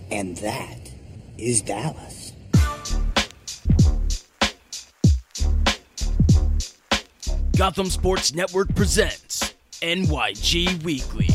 And that is Dallas. Gotham Sports Network presents NYG Weekly.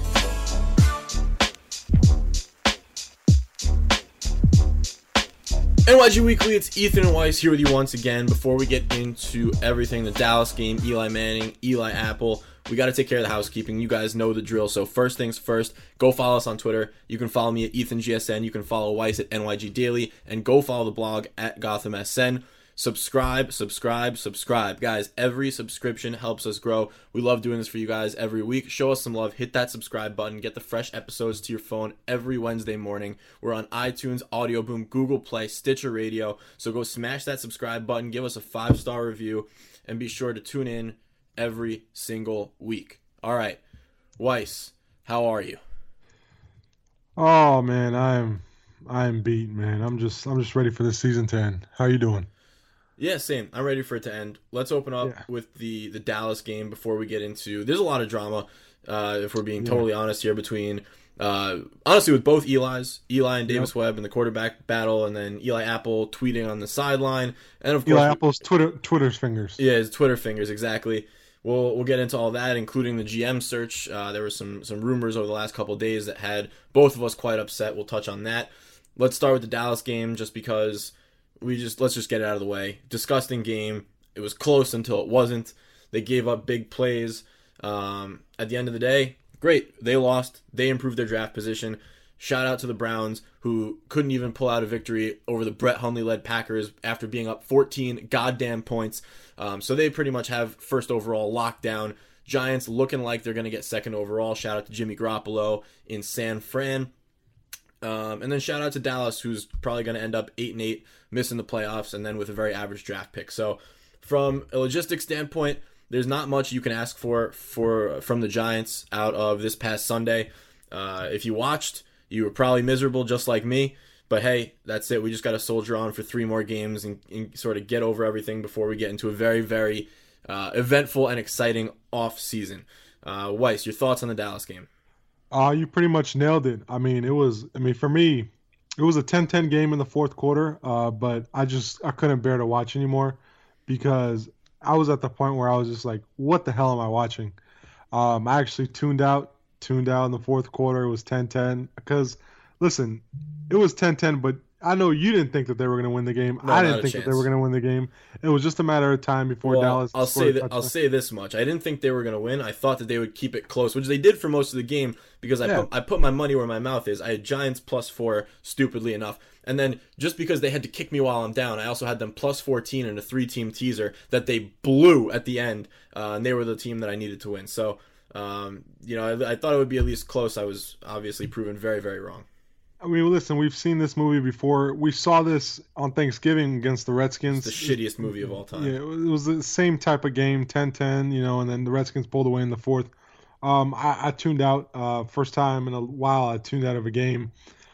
NYG Weekly, it's Ethan and Weiss here with you once again. Before we get into everything, the Dallas game, Eli Manning, Eli Apple, we got to take care of the housekeeping. You guys know the drill. So first things first, go follow us on Twitter. You can follow me at EthanGSN. You can follow Weiss at NYG Daily. And go follow the blog at GothamSN. Subscribe. Guys, every subscription helps us grow. We love doing this for you guys every week. Show us some love. Hit that subscribe button. Get the fresh episodes to your phone every Wednesday morning. We're on iTunes, Audio Boom, Google Play, Stitcher Radio. So go smash that subscribe button. Give us a 5-star review. And be sure to tune in every single week. All right. Weiss, how are you? Oh man, I'm beat, man. I'm just ready for the season to end. How you doing? Yeah, same. I'm ready for it to end. Let's open up with the Dallas game before we get into... There's a lot of drama, if we're being totally honest here, between... honestly, with both Eli and Davis Webb and the quarterback battle, and then Eli Apple tweeting on the sideline. And of course... Eli Apple's Twitter's fingers. Yeah, his Twitter fingers, exactly. We'll get into all that, including the GM search. There were some rumors over the last couple of days that had both of us quite upset. We'll touch on that. Let's start with the Dallas game, just because... let's just get it out of the way. Disgusting game. It was close until it wasn't. They gave up big plays. At the end of the day, great. They lost. They improved their draft position. Shout out to the Browns, who couldn't even pull out a victory over the Brett Hundley-led Packers after being up 14 goddamn points. So they pretty much have first overall lockdown. Giants looking like they're going to get second overall. Shout out to Jimmy Garoppolo in San Fran. And then shout out to Dallas, who's probably going to end up 8-8, missing the playoffs, and then with a very average draft pick. So from a logistics standpoint, there's not much you can ask for from the Giants out of this past Sunday. If you watched, you were probably miserable just like me. But hey, that's it. We just got to soldier on for 3 more games and sort of get over everything before we get into a very, very eventful and exciting off season. Weiss, your thoughts on the Dallas game? You pretty much nailed it. For me, it was a 10-10 game in the fourth quarter, but I couldn't bear to watch anymore because I was at the point where I was just like, what the hell am I watching? I actually tuned out in the fourth quarter. It was 10-10 because, listen, it was 10-10, but I know you didn't think that they were going to win the game. No, I didn't think that they were going to win the game. It was just a matter of time before Dallas. I'll say this much: I didn't think they were going to win. I thought that they would keep it close, which they did for most of the game because I put my money where my mouth is. I had Giants +4, stupidly enough, and then just because they had to kick me while I'm down, I also had them +14 in a 3-team teaser that they blew at the end, and they were the team that I needed to win. So, I thought it would be at least close. I was obviously proven very, very wrong. Listen, we've seen this movie before. We saw this on Thanksgiving against the Redskins. It's the shittiest movie of all time. Yeah, it was the same type of game, 10-10, and then the Redskins pulled away in the fourth. I tuned out. First time in a while I tuned out of a game.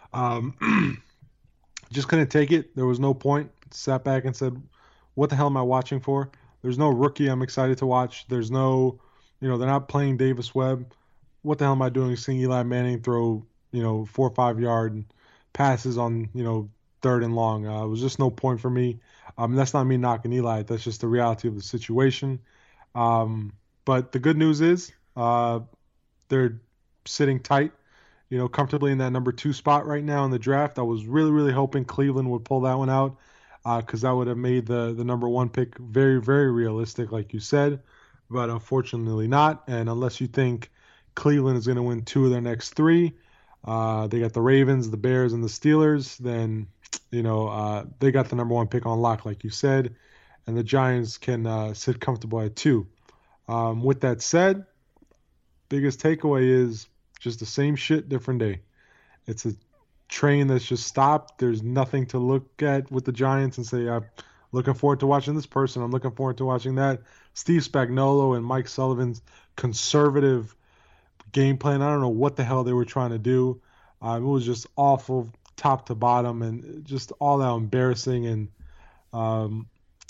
Just couldn't take it. There was no point. Sat back and said, what the hell am I watching for? There's no rookie I'm excited to watch. There's no, they're not playing Davis Webb. What the hell am I doing seeing Eli Manning throw 4 or 5 yard passes on, 3rd and long. It was just no point for me. That's not me knocking Eli. That's just the reality of the situation. But the good news is they're sitting tight, comfortably in that number 2 spot right now in the draft. I was really, really hoping Cleveland would pull that one out because that would have made the number 1 pick very, very realistic, like you said. But unfortunately not. And unless you think Cleveland is going to win 2 of their next 3, they got the Ravens, the Bears, and the Steelers. Then, they got the number 1 pick on lock, like you said, and the Giants can sit comfortable at 2. With that said, biggest takeaway is just the same shit, different day. It's a train that's just stopped. There's nothing to look at with the Giants and say, I'm looking forward to watching this person. I'm looking forward to watching that. Steve Spagnuolo and Mike Sullivan's conservative game plan. I don't know what the hell they were trying to do. It was just awful top to bottom and just all that embarrassing. And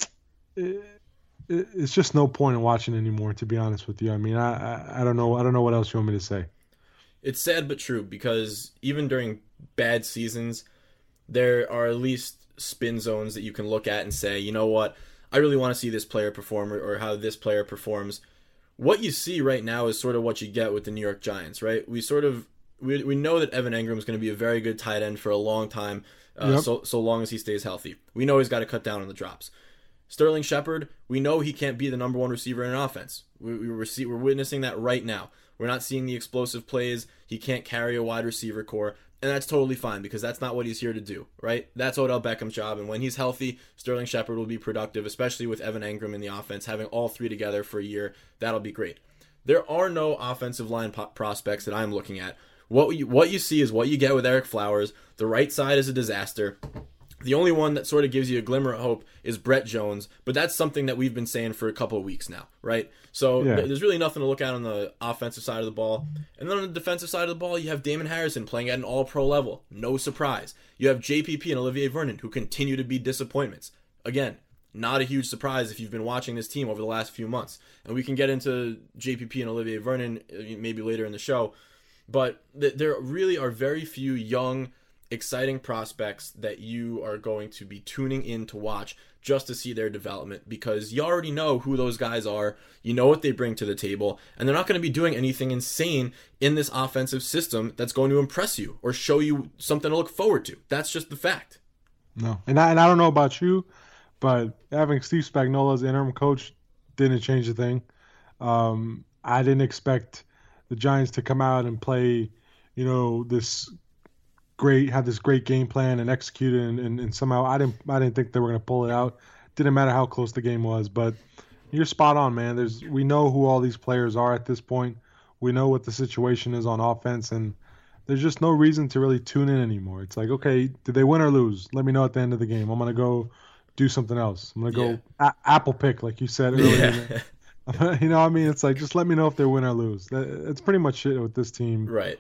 it's just no point in watching anymore, to be honest with you. I don't know what else you want me to say. It's sad but true, because even during bad seasons, there are at least spin zones that you can look at and say, you know what, I really want to see this player perform, or how this player performs. What you see right now is sort of what you get with the New York Giants, right? We know that Evan Engram is going to be a very good tight end for a long time, so long as he stays healthy. We know he's got to cut down on the drops. Sterling Shepard, we know he can't be the number one receiver in an offense. We're witnessing that right now. We're not seeing the explosive plays. He can't carry a wide receiver core, and that's totally fine, because that's not what he's here to do, right? That's Odell Beckham's job, and when he's healthy, Sterling Shepard will be productive, especially with Evan Engram in the offense. Having all three together for a year, that'll be great. There are no offensive line prospects that I'm looking at. What you see is what you get with Eric Flowers. The right side is a disaster. The only one that sort of gives you a glimmer of hope is Brett Jones, but that's something that we've been saying for a couple of weeks now, right? So there's really nothing to look at on the offensive side of the ball. And then on the defensive side of the ball, you have Damon Harrison playing at an all-pro level. No surprise. You have JPP and Olivier Vernon, who continue to be disappointments. Again, not a huge surprise if you've been watching this team over the last few months. And we can get into JPP and Olivier Vernon maybe later in the show. But there really are very few young, exciting prospects that you are going to be tuning in to watch just to see their development, because you already know who those guys are, you know what they bring to the table, and they're not going to be doing anything insane in this offensive system that's going to impress you or show you something to look forward to. That's just the fact. No, and I don't know about you, but having Steve Spagnuolo as interim coach didn't change a thing. I didn't expect the Giants to come out and play, have this great game plan and execute it, and somehow I didn't think they were going to pull it out. Didn't matter how close the game was, but you're spot on, man. We know who all these players are at this point. We know what the situation is on offense, and there's just no reason to really tune in anymore. It's like, okay, did they win or lose? Let me know at the end of the game. I'm going to go do something else. I'm going to go apple pick, like you said earlier. Yeah. It's like, just let me know if they win or lose. It's pretty much it with this team. Right.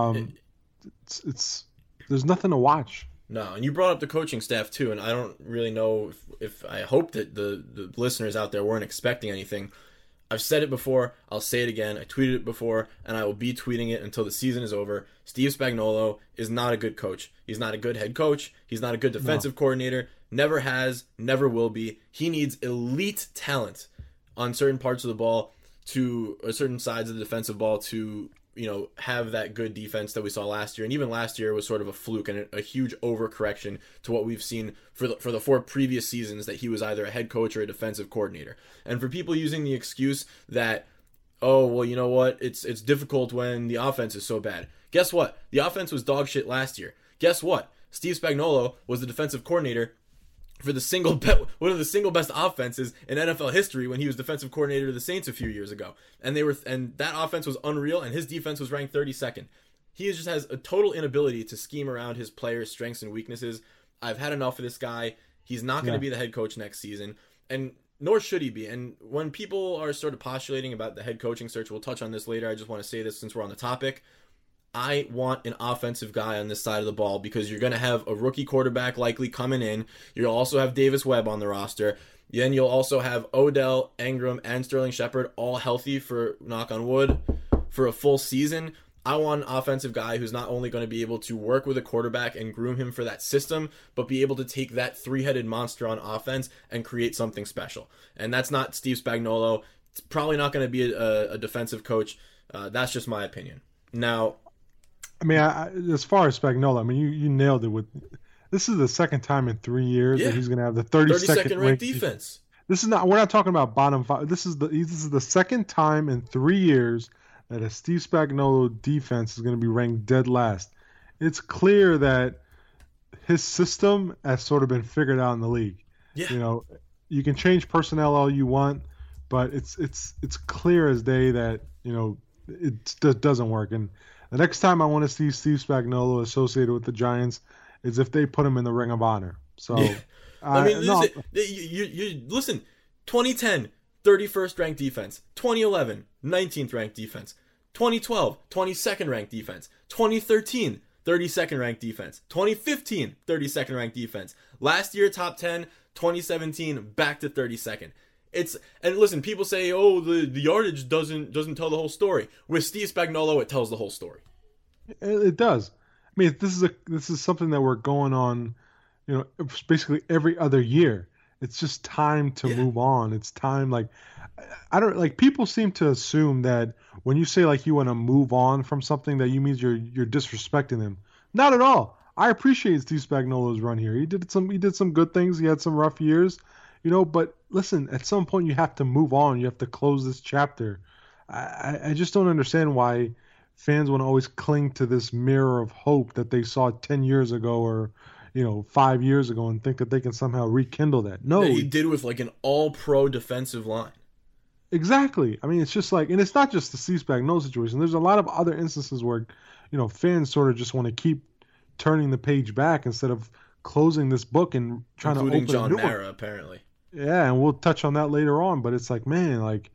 It's there's nothing to watch. No, and you brought up the coaching staff too, and I don't really know if I hope that the listeners out there weren't expecting anything. I've said it before, I'll say it again, I tweeted it before, and I will be tweeting it until the season is over. Steve Spagnuolo is not a good coach. He's not a good head coach. He's not a good defensive coordinator. Never has, never will be. He needs elite talent on certain parts of the ball, or certain sides of the defensive ball to have that good defense that we saw last year. And even last year was sort of a fluke and a huge overcorrection to what we've seen for the 4 previous seasons that he was either a head coach or a defensive coordinator. And for people using the excuse that, oh, well, you know what, it's difficult when the offense is so bad. Guess what? The offense was dog shit last year. Guess what? Steve Spagnuolo was the defensive coordinator for one of the single best offenses in NFL history when he was defensive coordinator of the Saints a few years ago. And that offense was unreal, and his defense was ranked 32nd. He just has a total inability to scheme around his players' strengths and weaknesses. I've had enough of this guy. He's not going to be the head coach next season, and nor should he be. And when people are sort of postulating about the head coaching search, we'll touch on this later. I just want to say this since we're on the topic. I want an offensive guy on this side of the ball, because you're going to have a rookie quarterback likely coming in. You'll also have Davis Webb on the roster. Then you'll also have Odell, Engram, and Sterling Shepard all healthy, for knock on wood, for a full season. I want an offensive guy who's not only going to be able to work with a quarterback and groom him for that system, but be able to take that 3-headed monster on offense and create something special. And that's not Steve Spagnuolo. It's probably not going to be a defensive coach. That's just my opinion. Now, as far as Spagnuolo, you nailed it. This is the second time in 3 years that he's going to have the 32nd ranked defense. We're not talking about bottom 5. This is the second time in 3 years that a Steve Spagnuolo defense is going to be ranked dead last. It's clear that his system has sort of been figured out in the league. Yeah. You can change personnel all you want, but it's clear as day that it doesn't work. And the next time I want to see Steve Spagnuolo associated with the Giants is if they put him in the Ring of Honor. So, listen, 2010, 31st ranked defense. 2011, 19th ranked defense. 2012, 22nd ranked defense. 2013, 32nd ranked defense. 2015, 32nd ranked defense. Last year, top 10. 2017, back to 32nd. And listen, people say, oh, the yardage doesn't tell the whole story. With Steve Spagnuolo, it tells the whole story. It does. I mean, this is something that we're going on, it's basically every other year. It's just time to Yeah. move on. It's time, like, I don't like, people seem to assume that when you say like you want to move on from something, that you means you're disrespecting them. Not at all. I appreciate Steve Spagnuolo's run here. He did some good things. He had some rough years, but listen, at some point you have to move on. You have to close this chapter. I just don't understand why fans want to always cling to this mirror of hope that they saw 10 years ago, or 5 years ago, and think that they can somehow rekindle that. No, That he did with like an all-pro defensive line. exactly. I mean, it's just like, and it's not just the C-Spag situation. There's a lot of other instances where, fans sort of just want to keep turning the page back instead of closing this book and trying Including to open John a new one. Mara, apparently. Yeah, and we'll touch on that later on. But it's like, man, like,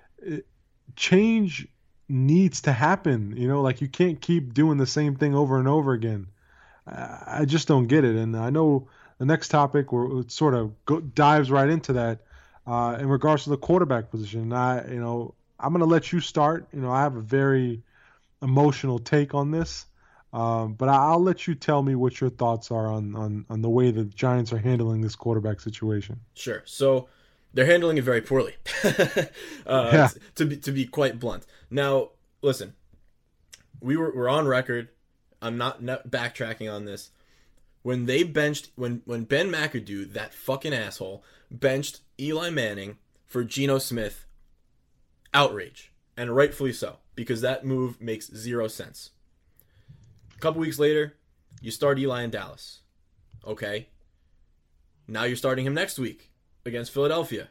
change needs to happen. Like, you can't keep doing the same thing over and over again. I just don't get it. And I know the next topic where it sort of dives right into that, in regards to the quarterback position. I'm going to let you start. I have a very emotional take on this, but I'll let you tell me what your thoughts are on the way the Giants are handling this quarterback situation. Sure. So they're handling it very poorly, Yeah. to be quite blunt. Now, listen, we're on record. I'm not backtracking on this. When they benched, when Ben McAdoo, that fucking asshole, benched Eli Manning for Geno Smith, outrage, and rightfully so, because that move makes zero sense. A couple weeks later, you start Eli in Dallas. Okay. Now you're starting him next week against Philadelphia.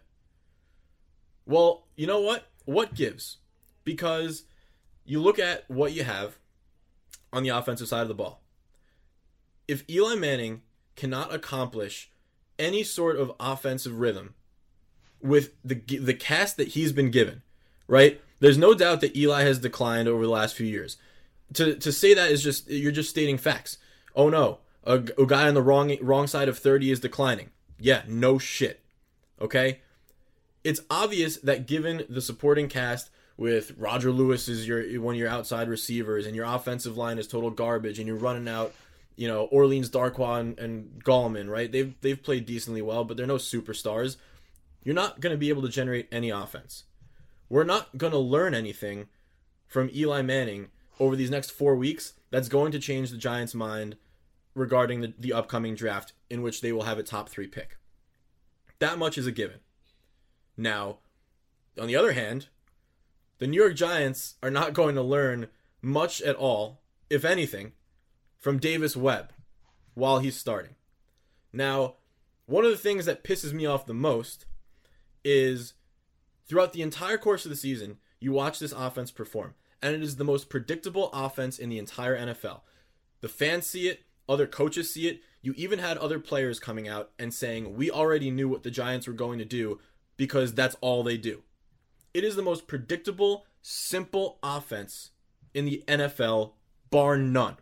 Well, you know what? What gives? Because you look at what you have on the offensive side of the ball. If Eli Manning cannot accomplish any sort of offensive rhythm with the cast that he's been given, right? There's no doubt that Eli has declined over the last few years. To say that is just, you're just stating facts. Oh no, a guy on the wrong side of 30 is declining. Yeah, no shit. Okay? It's obvious that given the supporting cast with Roger Lewis as one of your outside receivers, and your offensive line is total garbage, and you're running out, Orleans Darkwa and Gallman, right? They've played decently well, but they're no superstars. You're not going to be able to generate any offense. We're not going to learn anything from Eli Manning over these next 4 weeks that's going to change the Giants' mind regarding the upcoming draft, in which they will have a top 3 pick. That much is a given. Now, on the other hand, the New York Giants are not going to learn much at all, if anything, from Davis Webb while he's starting. Now, one of the things that pisses me off the most is throughout the entire course of the season, you watch this offense perform, and it is the most predictable offense in the entire NFL. The fans see it, other coaches see it. You even had other players coming out and saying, we already knew what the Giants were going to do because that's all they do. It is the most predictable, simple offense in the NFL, bar none.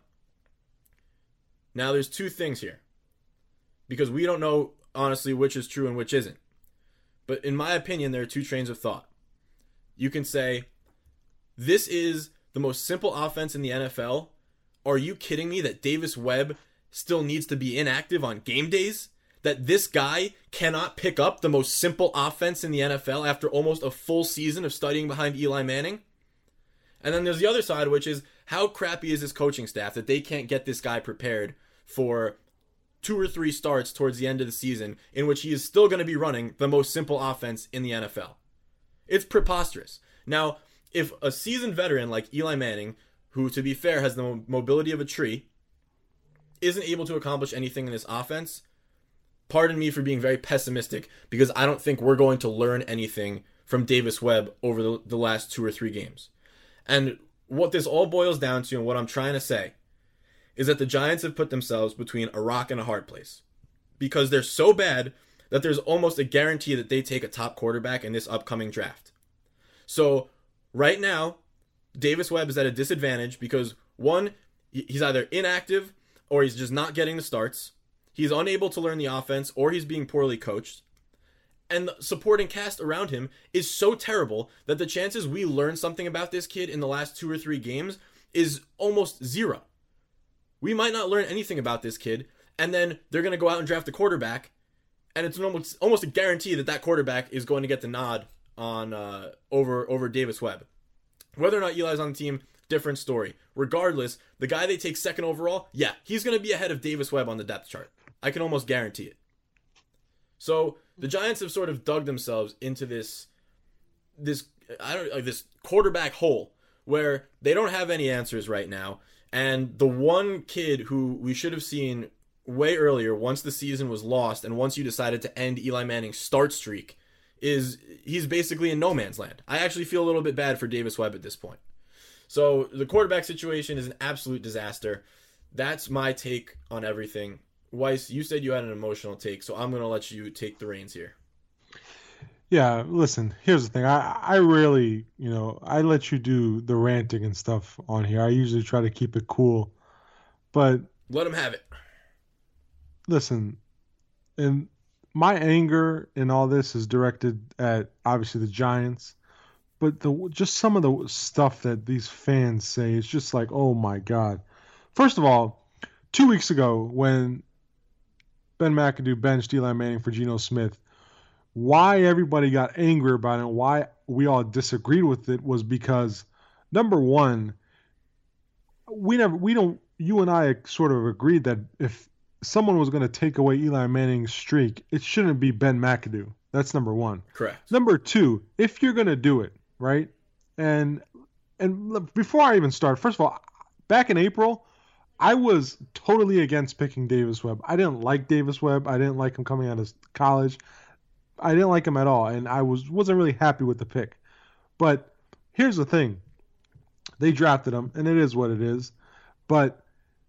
Now, there's two things here, because we don't know, honestly, which is true and which isn't. But in my opinion, there are two trains of thought. You can say, this is the most simple offense in the NFL. Are you kidding me that Davis Webb still needs to be inactive on game days? That this guy cannot pick up the most simple offense in the NFL after almost a full season of studying behind Eli Manning? And then there's the other side, which is, how crappy is this coaching staff that they can't get this guy prepared for 2 or 3 starts towards the end of the season in which he is still going to be running the most simple offense in the NFL? It's preposterous. Now, if a seasoned veteran like Eli Manning, who, to be fair, has the mobility of a tree, isn't able to accomplish anything in this offense, pardon me for being very pessimistic, because I don't think we're going to learn anything from Davis Webb over the last 2 or 3 games. And what this all boils down to, and what I'm trying to say, is that the Giants have put themselves between a rock and a hard place. Because they're so bad that there's almost a guarantee that they take a top quarterback in this upcoming draft. So, right now, Davis Webb is at a disadvantage because, one, he's either inactive or he's just not getting the starts. He's unable to learn the offense, or he's being poorly coached. And the supporting cast around him is so terrible that the chances we learn something about this kid in the last 2 or 3 games is almost zero. We might not learn anything about this kid, and then they're going to go out and draft a quarterback, and it's almost a guarantee that that quarterback is going to get the nod on over Davis Webb. Whether or not Eli's on the team, different story. Regardless, the guy they take second overall, yeah, he's going to be ahead of Davis Webb on the depth chart. I can almost guarantee it. So the Giants have sort of dug themselves into this quarterback hole where they don't have any answers right now. And the one kid who we should have seen way earlier, once the season was lost and once you decided to end Eli Manning's start streak, he's basically in no man's land. I actually feel a little bit bad for Davis Webb at this point. So the quarterback situation is an absolute disaster. That's my take on everything. Weiss, you said you had an emotional take, so I'm going to let you take the reins here. Yeah, listen, here's the thing. I really, I let you do the ranting and stuff on here. I usually try to keep it cool. But let him have it. Listen, and my anger in all this is directed at, obviously, the Giants. But just some of the stuff that these fans say is just like, oh, my God. First of all, 2 weeks ago when Ben McAdoo benched Eli Manning for Geno Smith, why everybody got angry about it and why we all disagreed with it was because, number one, you and I sort of agreed that if someone was going to take away Eli Manning's streak, it shouldn't be Ben McAdoo. That's number one. Correct. Number two, if you're going to do it, right? And before I even start, first of all, back in April, I was totally against picking Davis Webb. I didn't like Davis Webb. I didn't like him coming out of college. I didn't like him at all, and I wasn't really happy with the pick. But here's the thing. They drafted him, and it is what it is. But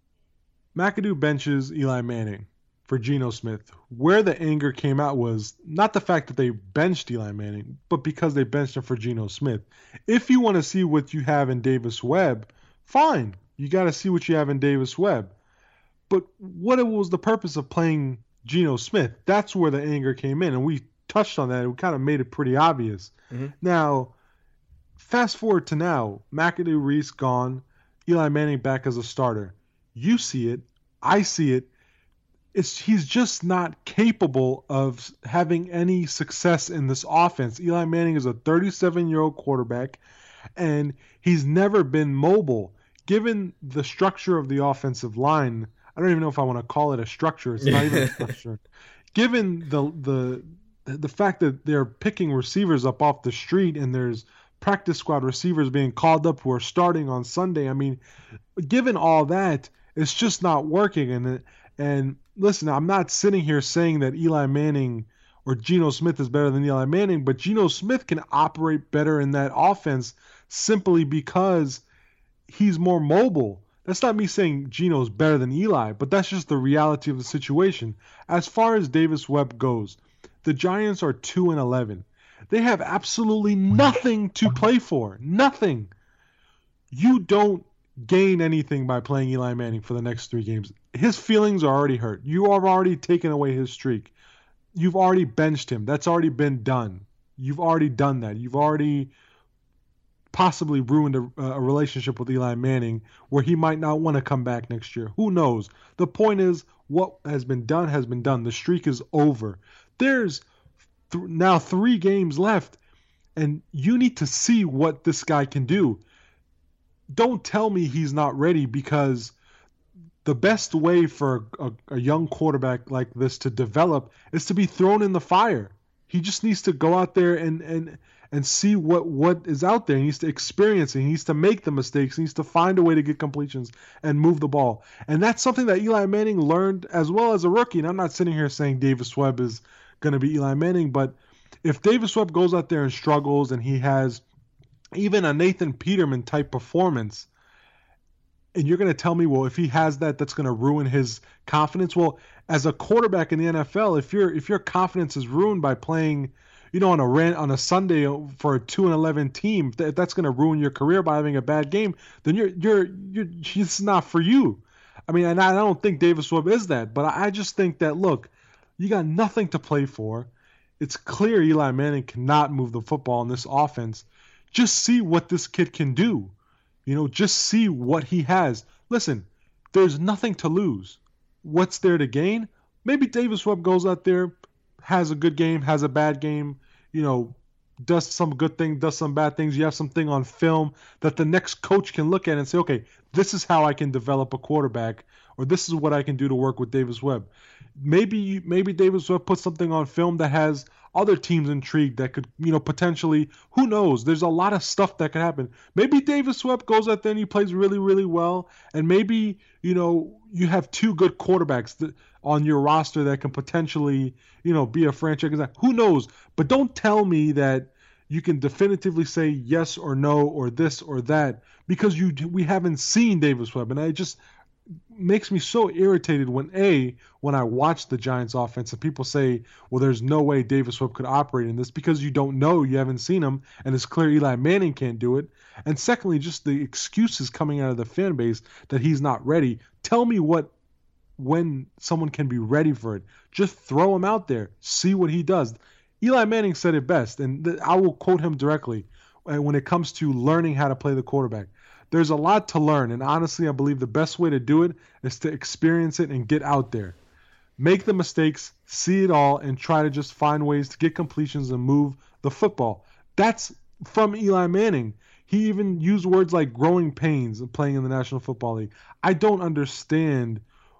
McAdoo benches Eli Manning for Geno Smith. Where the anger came out was not the fact that they benched Eli Manning, but because they benched him for Geno Smith. If you want to see what you have in Davis Webb, fine. You got to see what you have in Davis Webb. But what was the purpose of playing Geno Smith? That's where the anger came in, and we touched on that. We kind of made it pretty obvious. Mm-hmm. Now, fast forward to now. McAdoo, Reese gone. Eli Manning back as a starter. You see it. I see it. He's just not capable of having any success in this offense. Eli Manning is a 37-year-old quarterback, and he's never been mobile. Given the structure of the offensive line, I don't even know if I want to call it a structure. It's not even a structure. Given the fact that they're picking receivers up off the street and there's practice squad receivers being called up who are starting on Sunday, I mean, given all that, it's just not working. And listen, I'm not sitting here saying that Eli Manning or Geno Smith is better than Eli Manning, but Geno Smith can operate better in that offense simply because he's more mobile. That's not me saying Geno's better than Eli, but that's just the reality of the situation. As far as Davis Webb goes, the Giants are 2-11. They have absolutely nothing to play for. Nothing. You don't gain anything by playing Eli Manning for the next 3 games. His feelings are already hurt. You have already taken away his streak. You've already benched him. That's already been done. You've already done that. You've already possibly ruined a relationship with Eli Manning where he might not want to come back next year. Who knows? The point is, what has been done has been done. The streak is over. There's now 3 games left, and you need to see what this guy can do. Don't tell me he's not ready, because the best way for a young quarterback like this to develop is to be thrown in the fire. He just needs to go out there and see what is out there. He needs to experience it. He needs to make the mistakes. He needs to find a way to get completions and move the ball. And that's something that Eli Manning learned as well as a rookie. And I'm not sitting here saying Davis Webb is going to be Eli Manning, but if Davis Webb goes out there and struggles and he has even a Nathan Peterman type performance, and you're going to tell me, well, if he has that, that's going to ruin his confidence. Well, as a quarterback in the NFL, if your confidence is ruined by playing, on a Sunday for a 2-11 team, if that's going to ruin your career by having a bad game, then it's not for you. I mean, and I don't think Davis Webb is that, but I just think that, look, you got nothing to play for. It's clear Eli Manning cannot move the football in this offense. Just see what this kid can do. Just see what he has. Listen, there's nothing to lose. What's there to gain? Maybe Davis Webb goes out there, has a good game, has a bad game, does some good thing, does some bad things. You have something on film that the next coach can look at and say, okay, this is how I can develop a quarterback, or this is what I can do to work with Davis Webb. Maybe Davis Webb puts something on film that has other teams intrigued that could, potentially, who knows? There's a lot of stuff that could happen. Maybe Davis Webb goes out there and he plays really, really well, and maybe, you have two good quarterbacks on your roster that can potentially, be a franchise. Who knows? But don't tell me that you can definitively say yes or no or this or that, because we haven't seen Davis Webb, and it just makes me so irritated when I watch the Giants offense and people say, well, there's no way Davis Webb could operate in this, because you don't know, you haven't seen him, and it's clear Eli Manning can't do it. And secondly, just the excuses coming out of the fan base that he's not ready. Tell me when someone can be ready for it. Just throw him out there, see what he does. Eli Manning said it best, and I will quote him directly when it comes to learning how to play the quarterback. There's a lot to learn, and honestly, I believe the best way to do it is to experience it and get out there. Make the mistakes, see it all, and try to just find ways to get completions and move the football. That's from Eli Manning. He even used words like growing pains of playing in the National Football League. I don't understand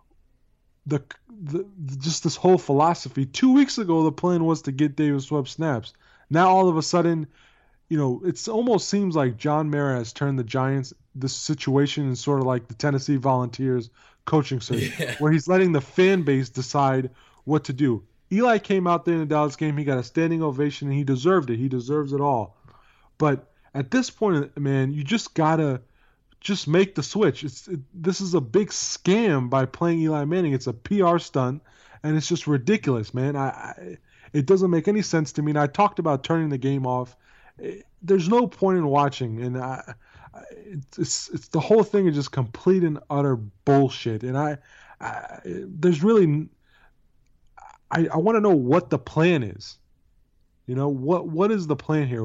just this whole philosophy. 2 weeks ago, the plan was to get Davis Webb snaps. Now, all of a sudden, it almost seems like John Mara has turned the Giants, this situation is sort of like the Tennessee Volunteers coaching search, where he's letting the fan base decide what to do. Eli came out there in the Dallas game. He got a standing ovation, and he deserved it. He deserves it all. But at this point, man, you just got to just make the switch. This is a big scam by playing Eli Manning. It's a PR stunt, and it's just ridiculous, man. It doesn't make any sense to me. And I talked about turning the game off. There's no point in watching, and it's the whole thing is just complete and utter bullshit. And there's really, I want to know what the plan is. What is the plan here?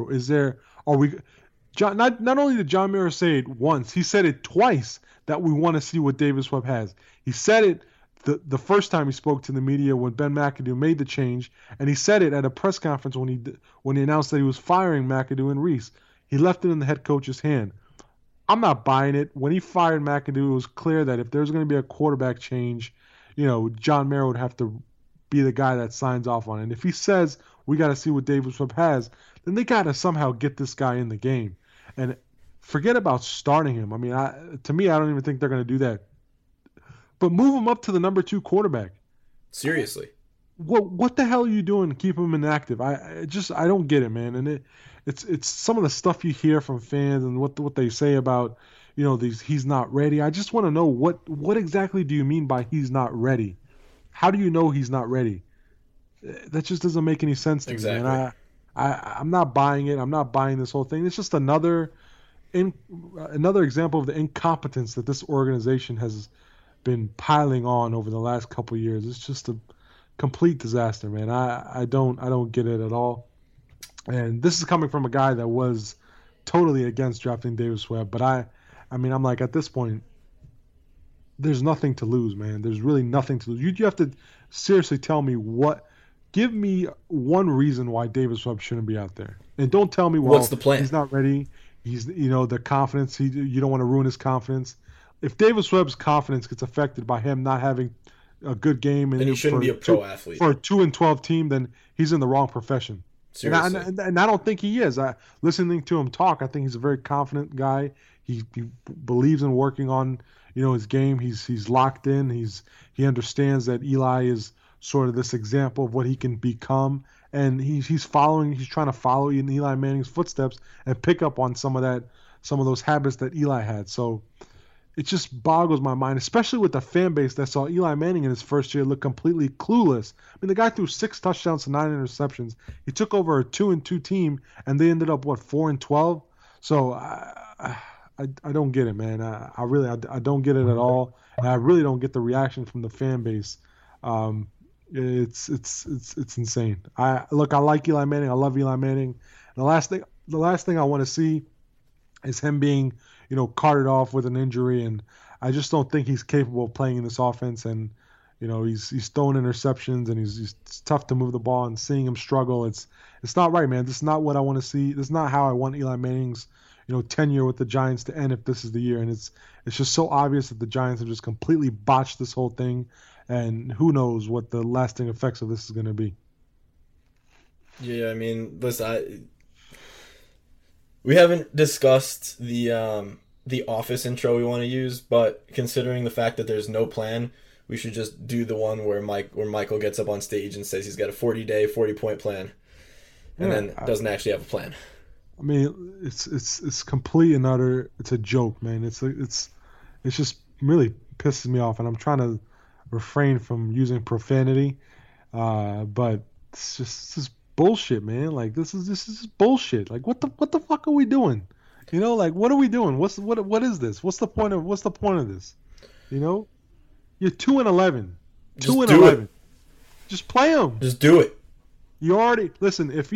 Not only did John Mara say it once, he said it twice that we want to see what Davis Webb has. He said it the first time he spoke to the media when Ben McAdoo made the change, and he said it at a press conference when he announced that he was firing McAdoo and Reese. He left it in the head coach's hand. I'm not buying it. When he fired McAdoo, it was clear that if there's going to be a quarterback change, John Mara would have to be the guy that signs off on it. And if he says we got to see what Davis Webb has, then they got to somehow get this guy in the game. And forget about starting him. I mean, to me, I don't even think they're going to do that. But move him up to the number 2 quarterback. Seriously. What the hell are you doing to keep him inactive? I don't get it, man. And it's some of the stuff you hear from fans and what they say about, he's not ready. I just want to know what exactly do you mean by he's not ready? How do you know he's not ready? That just doesn't make any sense to me, man. I'm not buying it. I'm not buying this whole thing. It's just another example of the incompetence that this organization has been piling on over the last couple of years. It's just a complete disaster, man. I don't get it at all. And this is coming from a guy that was totally against drafting Davis Webb. But I'm like, at this point, there's nothing to lose, man. There's really nothing to lose. You have to seriously tell me give me one reason why Davis Webb shouldn't be out there. And don't tell me, what's the plan? He's not ready. He's, the confidence. You don't want to ruin his confidence. If Davis Webb's confidence gets affected by him not having a good game, and he shouldn't be a pro athlete for a 2-12 team, then he's in the wrong profession. Seriously. And I don't think he is. Listening to him talk, I think he's a very confident guy. He believes in working on his game. He's locked in. He understands that Eli is sort of this example of what he can become, and he's trying to follow in Eli Manning's footsteps and pick up on some of those habits that Eli had. So it just boggles my mind, especially with the fan base that saw Eli Manning in his first year look completely clueless. I mean, the guy threw 6 touchdowns to 9 interceptions. He took over a 2-2 team, and they ended up 4-12. So I don't get it, man. I really don't get it at all, and I really don't get the reaction from the fan base. It's insane. I like Eli Manning. I love Eli Manning. The last thing I want to see is him being, carted off with an injury, and I just don't think he's capable of playing in this offense. And he's throwing interceptions, and it's tough to move the ball. And seeing him struggle, it's not right, man. This is not what I want to see. This is not how I want Eli Manning's tenure with the Giants to end if this is the year. And it's just so obvious that the Giants have just completely botched this whole thing, and who knows what the lasting effects of this is going to be. Yeah, I mean, listen, we haven't discussed the Office intro we want to use, but considering the fact that there's no plan, we should just do the one where Michael gets up on stage and says he's got a 40-day, 40-point plan, and then doesn't actually have a plan. I mean, it's complete and utter. It's a joke, man. It's just really pisses me off, and I'm trying to refrain from using profanity, but it's just bullshit, man. Like this is bullshit. Like what the fuck are we doing? Like what are we doing? What is this? What's the point of this? You're 2-11. 2-11. Just play them. Just do it. You already listen. If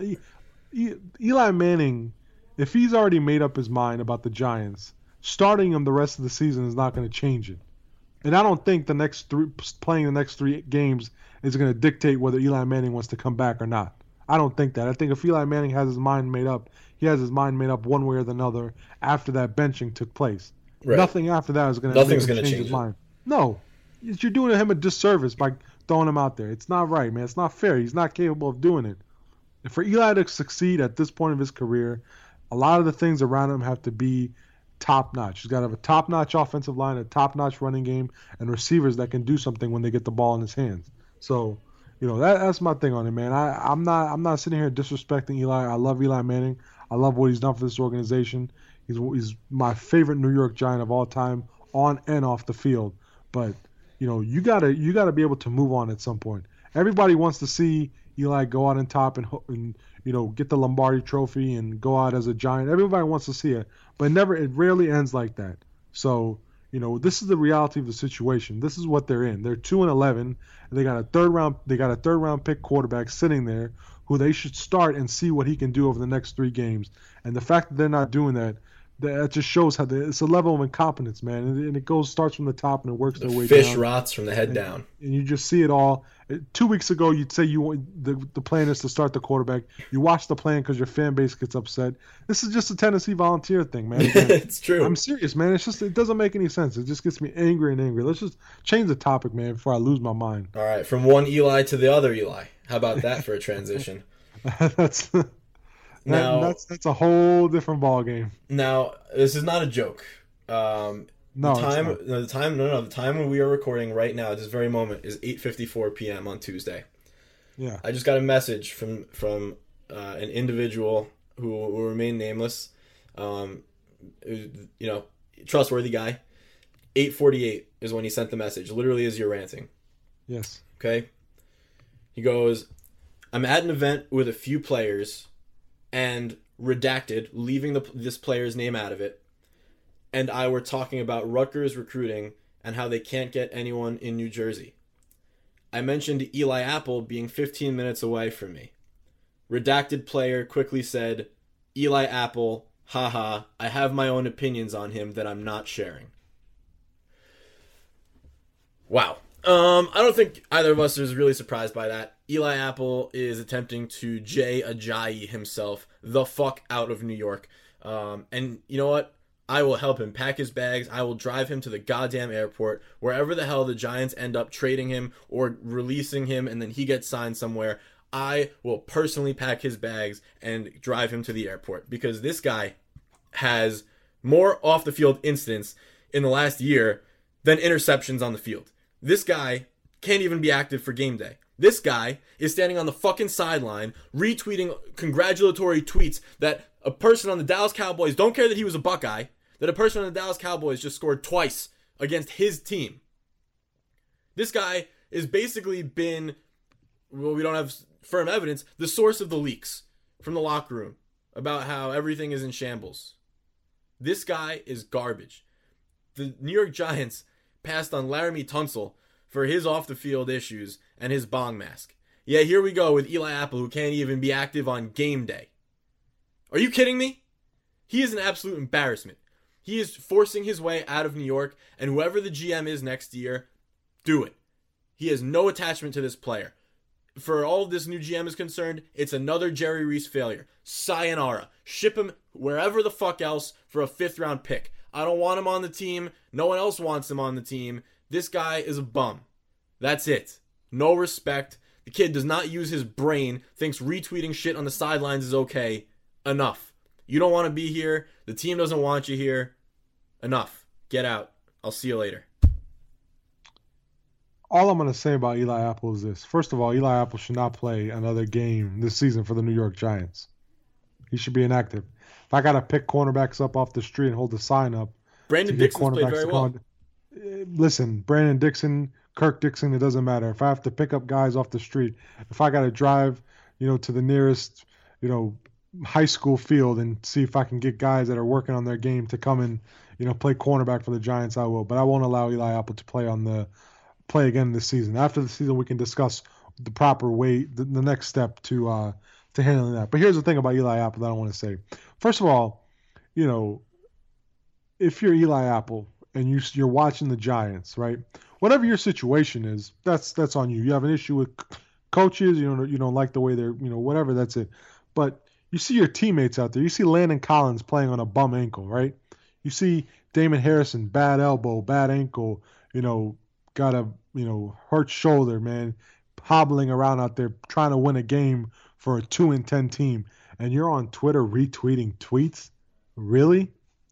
Eli Manning, if he's already made up his mind about the Giants, starting him the rest of the season is not going to change it. And I don't think playing the next three games is going to dictate whether Eli Manning wants to come back or not. I don't think that. I think if Eli Manning has his mind made up, he has his mind made up one way or the other after that benching took place. Right. Nothing after that is going to change his mind. No, you're doing him a disservice by throwing him out there. It's not right, man. It's not fair. He's not capable of doing it. And for Eli to succeed at this point of his career, a lot of the things around him have to be top-notch. He's got to have a top-notch offensive line, a top-notch running game, and receivers that can do something when they get the ball in his hands. So, that's my thing on it, man. I'm not sitting here disrespecting Eli. I love Eli Manning. I love what he's done for this organization. He's my favorite New York Giant of all time, on and off the field. But you gotta be able to move on at some point. Everybody wants to see Eli go out on top and get the Lombardi Trophy and go out as a Giant. Everybody wants to see it, but it rarely ends like that. So this is the reality of the situation. This is what they're in. They're 2-11, and they got a third round pick quarterback sitting there who they should start and see what he can do over the next 3 games. And the fact that they're not doing that just shows how it's a level of incompetence, man. And it starts from the top and it works their way down. Fish rots from the head down. And you just see it all. 2 weeks ago, you'd say the plan is to start the quarterback. You watch the plan because your fan base gets upset. This is just a Tennessee Volunteer thing, man. It's true. I'm serious, man. It doesn't make any sense. It just gets me angry and angry. Let's just change the topic, man, before I lose my mind. All right, from one Eli to the other Eli. How about that for a transition? That's a whole different ball game. Now, this is not a joke. The time when we are recording right now at this very moment is 8:54 p.m. on Tuesday. Yeah. I just got a message from an individual who will remain nameless. Trustworthy guy. 8:48 is when he sent the message. Literally as you're ranting. Yes. Okay. He goes, "I'm at an event with a few players," and redacted, leaving this player's name out of it, and I were talking about Rutgers recruiting and how they can't get anyone in New Jersey. I mentioned Eli Apple being 15 minutes away from me. Redacted player quickly said, "Eli Apple, haha, I have my own opinions on him that I'm not sharing." Wow. I don't think either of us is really surprised by that. Eli Apple is attempting to Jay Ajayi himself the fuck out of New York. And you know what? I will help him pack his bags. I will drive him to the goddamn airport, wherever the hell the Giants end up trading him or releasing him and then he gets signed somewhere. I will personally pack his bags and drive him to the airport, because this guy has more off the field incidents in the last year than interceptions on the field. This guy can't even be active for game day. This guy is standing on the fucking sideline retweeting congratulatory tweets that a person on the Dallas Cowboys, don't care that he was a Buckeye, that a person on the Dallas Cowboys just scored twice against his team. This guy has basically been, well, we don't have firm evidence, the source of the leaks from the locker room about how everything is in shambles. This guy is garbage. The New York Giants passed on Laramie Tunsil for his off-the-field issues and his bong mask. Yeah, here we go with Eli Apple, who can't even be active on game day. Are you kidding me? He is an absolute embarrassment. He is forcing his way out of New York, and whoever the GM is next year, do it. He has no attachment to this player. For all this new GM is concerned, it's another Jerry Reese failure. Sayonara. Ship him wherever the fuck else for a 5th round pick. I don't want him on the team. No one else wants him on the team. This guy is a bum. That's it. No respect. The kid does not use his brain, thinks retweeting shit on the sidelines is okay. Enough. You don't want to be here. The team doesn't want you here. Enough. Get out. I'll see you later. All I'm going to say about Eli Apple is this. First of all, Eli Apple should not play another game this season for the New York Giants. He should be inactive. If I got to pick cornerbacks up off the street and hold the sign up. Brandon Dixon's played very well. Listen, Brandon Dixon, Kirk Dixon, it doesn't matter. If I have to pick up guys off the street, if I got to drive, to the nearest, high school field and see if I can get guys that are working on their game to come and, play cornerback for the Giants, I will. But I won't allow Eli Apple to play again this season. After the season, we can discuss the proper way, the next step to handling that. But here's the thing about Eli Apple that I want to say. First of all, if you're Eli Apple and you're watching the Giants, right? Whatever your situation is, that's on you. You have an issue with coaches, you don't like the way they're, whatever, that's it. But you see your teammates out there. You see Landon Collins playing on a bum ankle, right? You see Damon Harrison, bad elbow, bad ankle, got a, hurt shoulder, man, hobbling around out there trying to win a game for a 2-10 team. And you're on Twitter retweeting tweets? Really?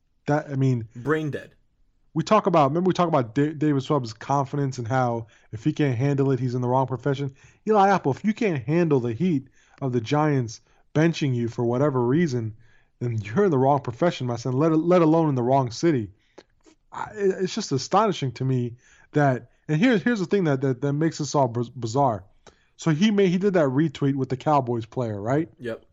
Brain dead. We talk about Davis Webb's confidence and how if he can't handle it, he's in the wrong profession. Eli Apple, if you can't handle the heat of the Giants benching you for whatever reason, then you're in the wrong profession, my son, let alone in the wrong city. It's just astonishing to me that, and here's the thing that makes this all bizarre. So he did that retweet with the Cowboys player, right? Yep.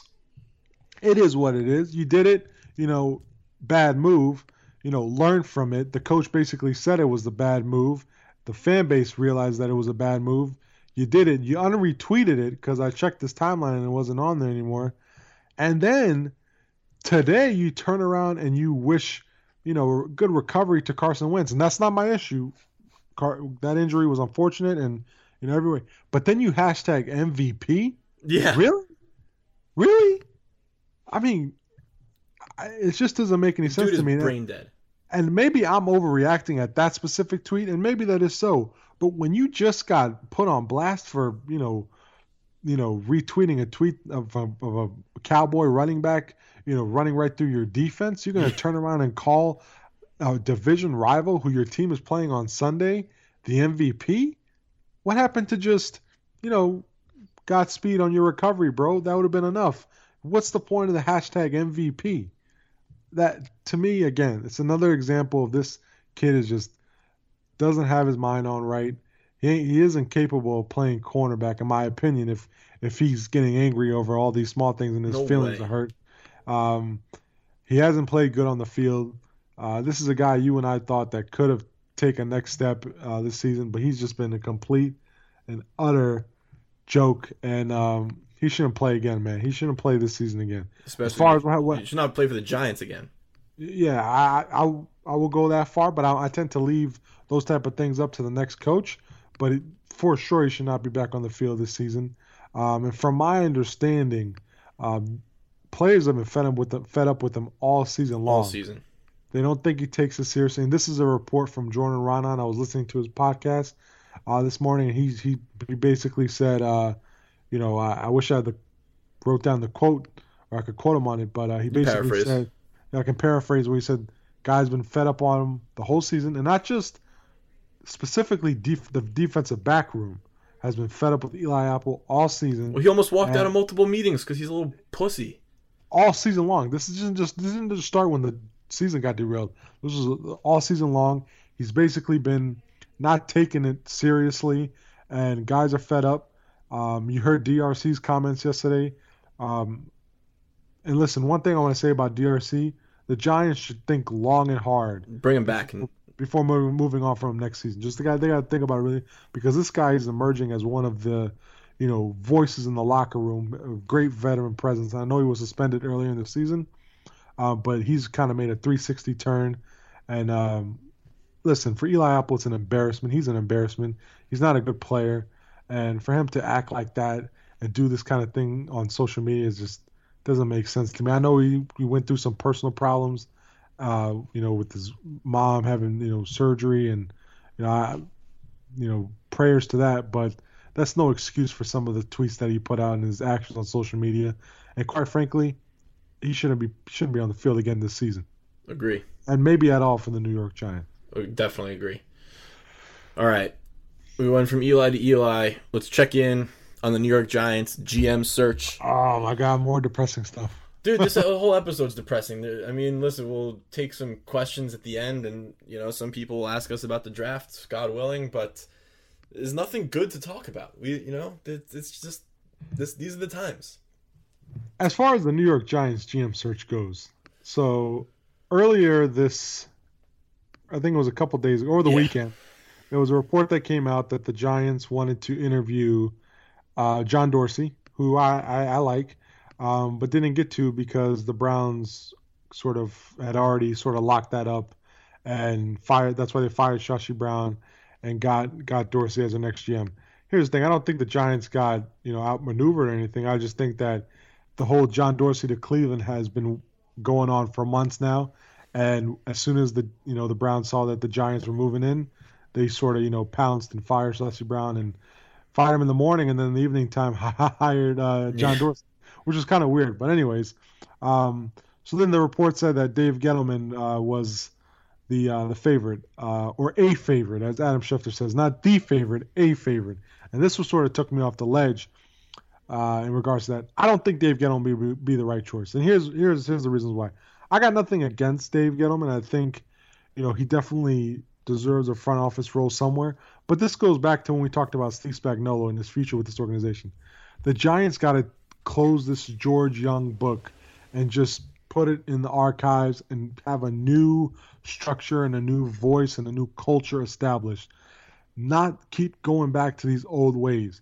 It is what it is. You did it, bad move. Learn from it. The coach basically said it was the bad move. The fan base realized that it was a bad move. You did it. You unretweeted it because I checked this timeline and it wasn't on there anymore. And then today you turn around and you wish, good recovery to Carson Wentz. And that's not my issue. That injury was unfortunate and, every way. But then you hashtag MVP? Yeah. Really? I mean, it just doesn't make any sense to me. Brain dead. And maybe I'm overreacting at that specific tweet, and maybe that is so. But when you just got put on blast for, retweeting a tweet of a Cowboy running back, running right through your defense, you're going to turn around and call a division rival who your team is playing on Sunday the MVP? What happened to just, Godspeed on your recovery, bro? That would have been enough. What's the point of the hashtag MVP? That, to me, again, it's another example of this kid is just doesn't have his mind on right. He isn't capable of playing cornerback, in my opinion, if he's getting angry over all these small things and his feelings are hurt. He hasn't played good on the field. This is a guy you and I thought that could have taken next step this season, but he's just been a complete and utter joke, and he shouldn't play again, man. He shouldn't play this season again. Especially, as far as he should not play for the Giants again. Yeah, I will go that far, but I tend to leave those type of things up to the next coach. But for sure, he should not be back on the field this season. And from my understanding, players have been fed up with him all season long. All season. They don't think he takes it seriously. And this is a report from Jordan Raanan. I was listening to his podcast this morning, and he basically said, I wish I had wrote down the quote, or I could quote him on it, but he basically said, I can paraphrase where he said, guys been fed up on him the whole season, and not just specifically the defensive back room has been fed up with Eli Apple all season. Well, he almost walked out of multiple meetings because he's a little pussy. All season long. This didn't just start when the season got derailed. This was all season long. He's basically been not taking it seriously, and guys are fed up. You heard DRC's comments yesterday. And listen, one thing I want to say about DRC, the Giants should think long and hard. Bring him back. Before moving on from him next season. Just they got to think about it really, because this guy is emerging as one of the, voices in the locker room, a great veteran presence. I know he was suspended earlier in the season. but he's kind of made a 360 turn. And listen, for Eli Apple, it's an embarrassment. He's an embarrassment. He's not a good player. And for him to act like that and do this kind of thing on social media is just doesn't make sense to me. I know he went through some personal problems, with his mom having, surgery and, prayers to that. But that's no excuse for some of the tweets that he put out and his actions on social media. And quite frankly, he shouldn't be on the field again this season. Agree. And maybe at all for the New York Giants. Definitely agree. All right. We went from Eli to Eli. Let's check in on the New York Giants GM search. Oh, my God, more depressing stuff. Dude, this whole episode's depressing. I mean, listen, we'll take some questions at the end, and, some people will ask us about the draft, God willing, but there's nothing good to talk about. It's just, these are the times. As far as the New York Giants GM search goes, so earlier this, I think it was a couple days ago, or the weekend, there was a report that came out that the Giants wanted to interview John Dorsey, who I like, but didn't get to because the Browns sort of had already sort of locked that up and fired. That's why they fired Shashi Brown and got Dorsey as the next GM. Here's the thing: I don't think the Giants got outmaneuvered or anything. I just think that the whole John Dorsey to Cleveland has been going on for months now, and as soon as the Browns saw that the Giants were moving in, they sort of pounced and fired Shashi Brown and fired him in the morning, and then in the evening time hired John Dorsey, which is kind of weird. But anyways, so then the report said that Dave Gettleman was the favorite, or a favorite, as Adam Schefter says, not the favorite, a favorite. And this was sort of took me off the ledge in regards to that. I don't think Dave Gettleman would be the right choice. And here's the reasons why. I got nothing against Dave Gettleman. I think, he definitely deserves a front office role somewhere. But this goes back to when we talked about Steve Spagnuolo and his future with this organization. The Giants got to close this George Young book and just put it in the archives and have a new structure and a new voice and a new culture established. Not keep going back to these old ways.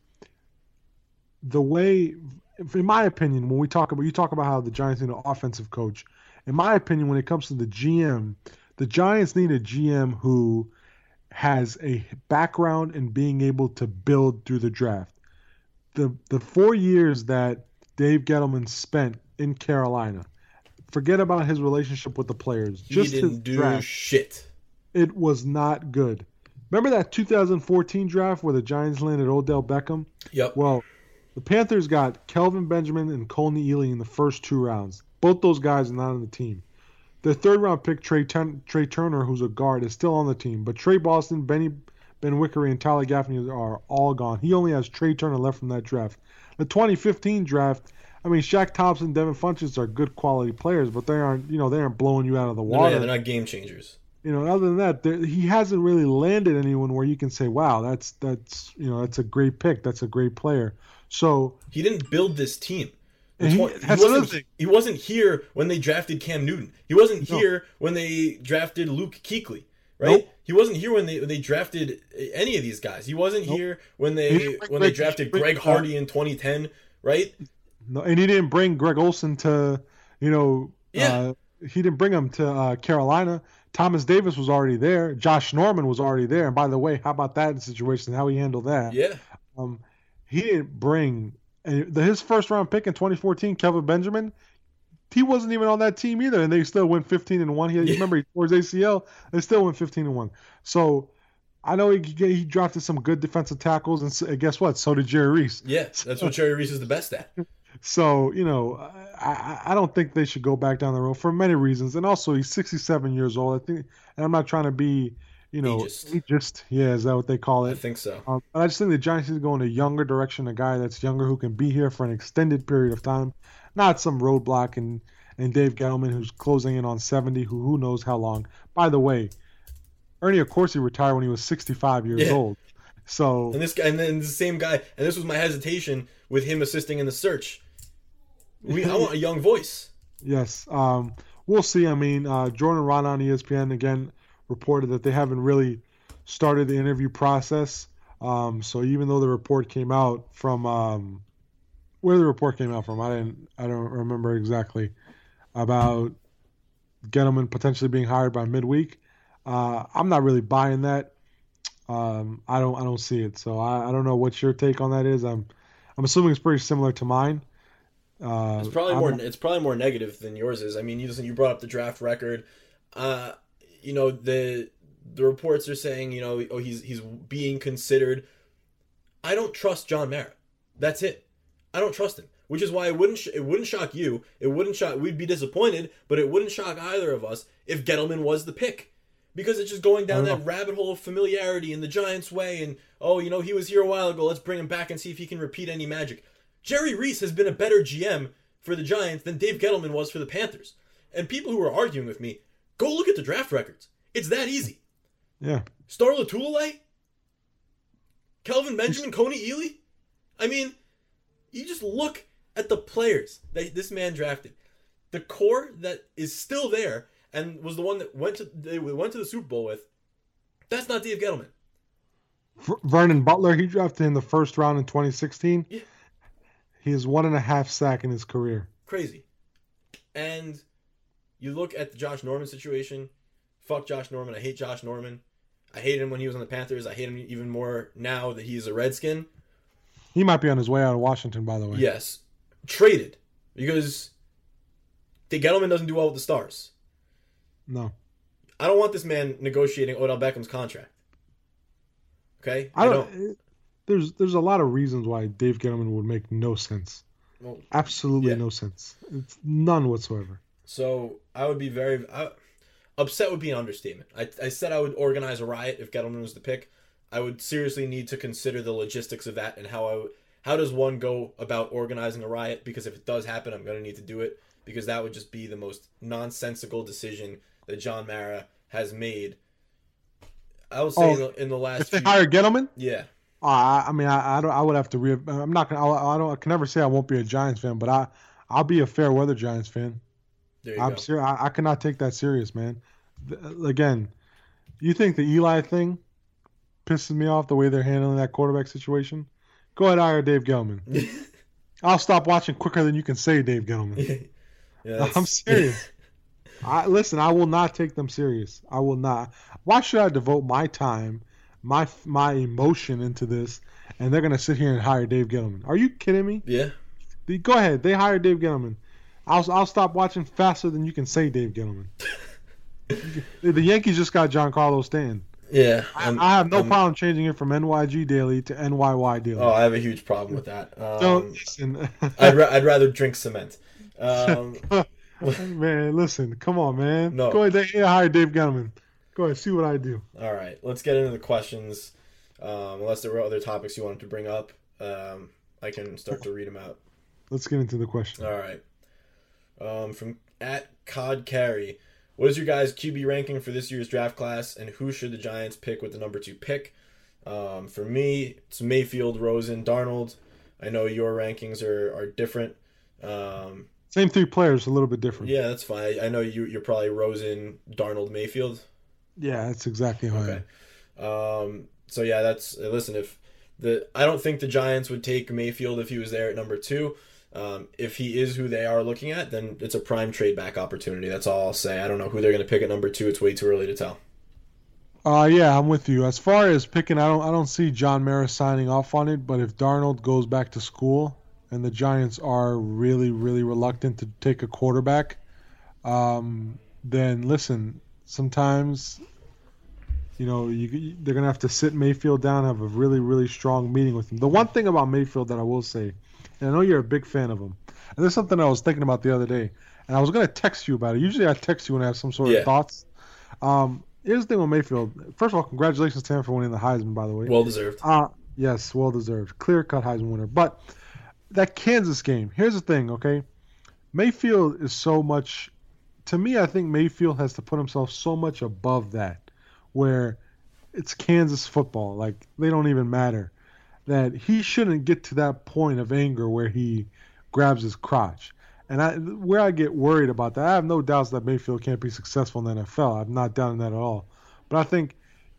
The way, in my opinion, when you talk about how the Giants need an offensive coach. In my opinion, when it comes to the GM, the Giants need a GM who has a background in being able to build through the draft. The 4 years that Dave Gettleman spent in Carolina, forget about his relationship with the players. He didn't do shit. It was not good. Remember that 2014 draft where the Giants landed Odell Beckham? Yep. Well, the Panthers got Kelvin Benjamin and Colney Ely in the first 2 rounds. Both those guys are not on the team. Their 3rd-round pick, Trey Turner, who's a guard, is still on the team. But Trey Boston, Ben Wickery, and Tyler Gaffney are all gone. He only has Trey Turner left from that draft. The 2015 draft, I mean, Shaq Thompson, Devin Funchess are good quality players, but they aren't blowing you out of the water. No, they're not game changers. Other than that, he hasn't really landed anyone where you can say, "Wow, that's a great pick. That's a great player." So he didn't build this team. He wasn't here when they drafted Cam Newton. He wasn't here when they drafted Luke Kuechly, right? Nope. He wasn't here when they drafted any of these guys. He wasn't here when they drafted Greg Hardy in 2010, right? No, and he didn't bring Greg Olsen to, he didn't bring him to Carolina. Thomas Davis was already there. Josh Norman was already there. And by the way, how about that situation? How he handled that? Yeah. He didn't bring his 1st-round pick in 2014, Kelvin Benjamin. He wasn't even on that team either, and they still went 15-1. Remember, he tore his ACL. They still went 15-1. So I know he drafted some good defensive tackles, and guess what? So did Jerry Reese. Yeah, that's what Jerry Reese is the best at. So, I don't think they should go back down the road for many reasons. And also, he's 67 years old. I think, and I'm not trying to be, ageist. Yeah, is that what they call it? I think so. I just think the Giants need to go in a younger direction, a guy that's younger who can be here for an extended period of time, not some roadblock and Dave Gettleman who's closing in on 70, who knows how long. By the way, Ernie Accorsi retired when he was 65 years old. So and then the same guy, and this was my hesitation with him assisting in the search. I want a young voice. Yes. We'll see. I mean, Jordan Rana on ESPN again reported that they haven't really started the interview process. So even though the report came out from where the report came out from, I don't remember exactly, about Gettleman potentially being hired by midweek. I'm not really buying that. I don't see it. So I don't know what your take on that is. I'm assuming it's pretty similar to mine. It's probably more negative than yours is. I mean, you brought up the draft record. The reports are saying, he's being considered. I don't trust John Mara. That's it. I don't trust him. Which is why it wouldn't shock you. We'd be disappointed, but it wouldn't shock either of us if Gettleman was the pick. Because it's just going down that rabbit hole of familiarity in the Giants way, and he was here a while ago, let's bring him back and see if he can repeat any magic. Jerry Reese has been a better GM for the Giants than Dave Gettleman was for the Panthers. And people who are arguing with me, go look at the draft records. It's that easy. Yeah. Star Lotulelei? Kelvin Benjamin, Coney Ely? I mean, you just look at the players that this man drafted. The core that is still there and was the one that went to the Super Bowl with, that's not Dave Gettleman. Vernon Butler, he drafted in the first round in 2016. Yeah. He has 1.5 sacks in his career. Crazy. And you look at the Josh Norman situation. Fuck Josh Norman. I hate Josh Norman. I hated him when he was on the Panthers. I hate him even more now that he's a Redskin. He might be on his way out of Washington, by the way. Yes. Traded. Because Dave Gettleman doesn't do well with the stars. No. I don't want this man negotiating Odell Beckham's contract. Okay? I don't. There's a lot of reasons why Dave Gettleman would make no sense. Well, absolutely no sense. It's none whatsoever. So I would be very upset. Would be an understatement. I said I would organize a riot if Gettleman was the pick. I would seriously need to consider the logistics of that and how does one go about organizing a riot? Because if it does happen, I'm going to need to do it because that would just be the most nonsensical decision that John Mara has made. I would say in the last. If they hire Gettleman, yeah. I would have to. I'm not gonna. I can never say I won't be a Giants fan, but I'll be a fair weather Giants fan. There you I'm go. serious. I cannot take that serious, man. Again, you think the Eli thing pisses me off the way they're handling that quarterback situation? Go ahead, hire Dave Gettleman. I'll stop watching quicker than you can say Dave Gettleman. I'm serious. Listen, I will not take them serious. I will not. Why should I devote my time, my emotion into this, and they're going to sit here and hire Dave Gettleman? Are you kidding me? Yeah. Go ahead. They hire Dave Gettleman. I'll stop watching faster than you can say Dave Gettleman. The Yankees just got Giancarlo Stanton. Yeah. I have no problem changing it from NYG Daily to NYY Daily. Oh, I have a huge problem with that. Listen. I'd rather drink cement. Man, listen. Come on, man. No. Go ahead. Hire Dave Gettleman. Go ahead. See what I do. All right. Let's get into the questions. Unless there were other topics you wanted to bring up, I can start to read them out. Let's get into the questions. All right. From @Cod Carry. What is your guys' QB ranking for this year's draft class, and who should the Giants pick with the number 2 pick? For me, it's Mayfield, Rosen, Darnold. I know your rankings are different. Same 3 players, a little bit different. Yeah, that's fine. I know you're probably Rosen, Darnold, Mayfield. Yeah, that's exactly how okay. So yeah, listen. I don't think the Giants would take Mayfield if he was there at number 2. If he is who they are looking at, then it's a prime trade back opportunity. That's all I'll say. I don't know who they're going to pick at number 2. It's way too early to tell. Yeah, I'm with you. As far as picking, I don't see John Mara signing off on it. But if Darnold goes back to school and the Giants are really, really reluctant to take a quarterback, then listen. Sometimes, they're going to have to sit Mayfield down, have a really, really strong meeting with him. The one thing about Mayfield that I will say, and I know you're a big fan of him, and there's something I was thinking about the other day, and I was going to text you about it. Usually I text you when I have some sort of thoughts. Here's the thing with Mayfield. First of all, congratulations to him for winning the Heisman, by the way. Well deserved. Yes, well deserved. Clear-cut Heisman winner. But that Kansas game, here's the thing, okay? Mayfield is so much... To me, I think Mayfield has to put himself so much above that, where it's Kansas football. Like, they don't even matter. That he shouldn't get to that point of anger where he grabs his crotch. And where I get worried about that, I have no doubts that Mayfield can't be successful in the NFL. I'm not doubting that at all. But I think,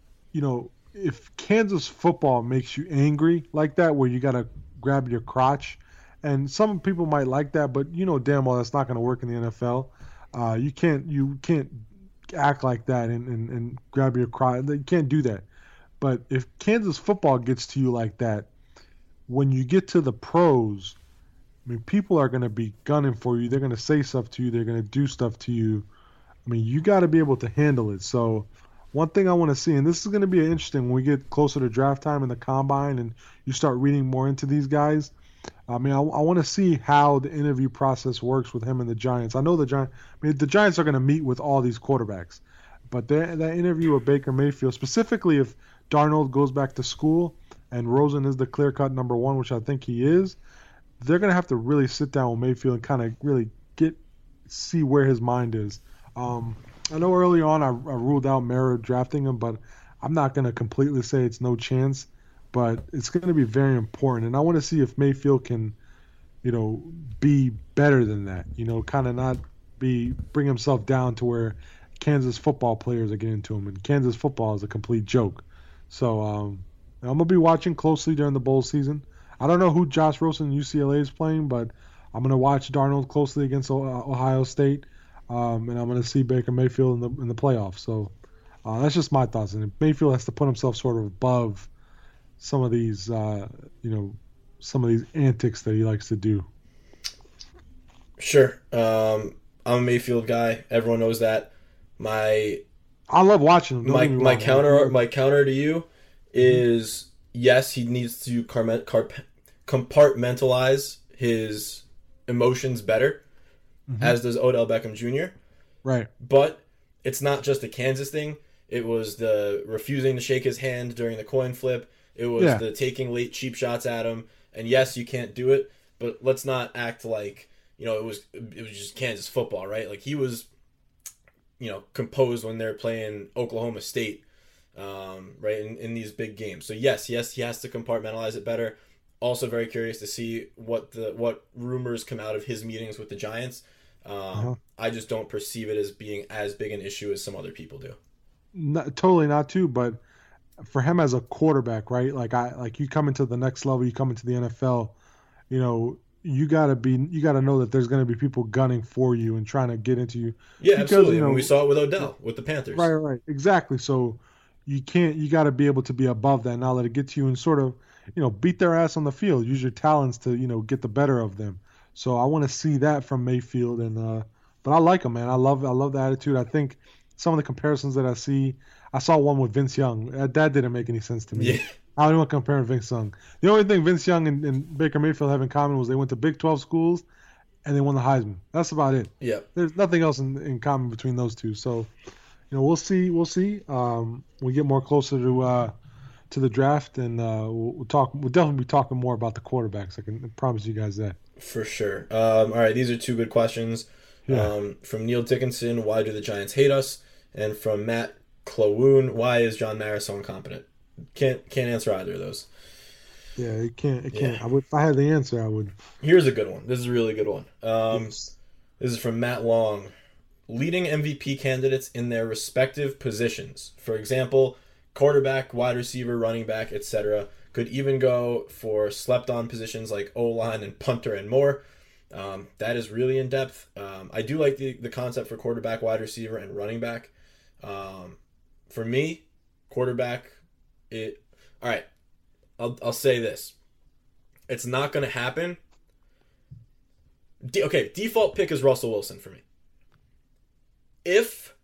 if Kansas football makes you angry like that, where you got to grab your crotch, and some people might like that, but damn well that's not going to work in the NFL. You can't act like that and grab your cry. You can't do that. But if Kansas football gets to you like that, when you get to the pros, I mean, people are going to be gunning for you. They're going to say stuff to you. They're going to do stuff to you. I mean, you got to be able to handle it. So one thing I want to see, and this is going to be interesting when we get closer to draft time in the combine and you start reading more into these guys. I mean, I want to see how the interview process works with him and the Giants. I know the Giants are going to meet with all these quarterbacks, but that interview with Baker Mayfield, specifically if Darnold goes back to school and Rosen is the clear-cut number one, which I think he is, they're going to have to really sit down with Mayfield and kind of really see where his mind is. I know early on I ruled out Mara drafting him, but I'm not going to completely say it's no chance. But it's going to be very important, and I want to see if Mayfield can, be better than that. Kind of not bring himself down to where Kansas football players are getting to him, and Kansas football is a complete joke. So I'm gonna be watching closely during the bowl season. I don't know who Josh Rosen UCLA is playing, but I'm gonna watch Darnold closely against Ohio State, and I'm gonna see Baker Mayfield in the playoffs. So that's just my thoughts. And Mayfield has to put himself sort of above some of these, some of these antics that he likes to do. Sure. I'm a Mayfield guy. Everyone knows that. I love watching him. My counter to you is yes, he needs to compartmentalize his emotions better, as does Odell Beckham Jr. Right. But it's not just a Kansas thing. It was the refusing to shake his hand during the coin flip. It was the taking late cheap shots at him. And yes, you can't do it, but let's not act like, it was just Kansas football, right? Like he was, composed when they're playing Oklahoma State, right, in these big games. So yes, he has to compartmentalize it better. Also very curious to see what rumors come out of his meetings with the Giants. I just don't perceive it as being as big an issue as some other people do. Totally not too, but for him as a quarterback, right? Like you come into the next level, you come into the NFL, you gotta know that there's gonna be people gunning for you and trying to get into you. Yeah, because, absolutely. We saw it with Odell with the Panthers. Right, exactly. So you gotta be able to be above that, not let it get to you and sort of, beat their ass on the field. Use your talents to, get the better of them. So I want to see that from Mayfield, and but I like him, man. I love the attitude. I think some of the comparisons that I saw one with Vince Young. That didn't make any sense to me. Yeah. I don't want to compare Vince Young. The only thing Vince Young and Baker Mayfield have in common was they went to Big 12 schools and they won the Heisman. That's about it. Yeah. There's nothing else in common between those two. So, we'll see. We get more closer to the draft, and we'll talk. We'll definitely be talking more about the quarterbacks. I can promise you guys that. For sure. All right, these are two good questions. Yeah. From Neil Dickinson, why do the Giants hate us? And from Matt Clowoon, why is John Mara so incompetent? Can't answer either of those. Yeah, it can't. Yeah. If I had the answer, I would. Here's a good one. This is a really good one. Yes. This is from Matt Long. Leading MVP candidates in their respective positions. For example, quarterback, wide receiver, running back, etc. Could even go for slept-on positions like O-line and punter and more. That is really in-depth. I do like the concept for quarterback, wide receiver, and running back. For me, quarterback, all right, I'll say this. It's not going to happen. Default pick is Russell Wilson for me. If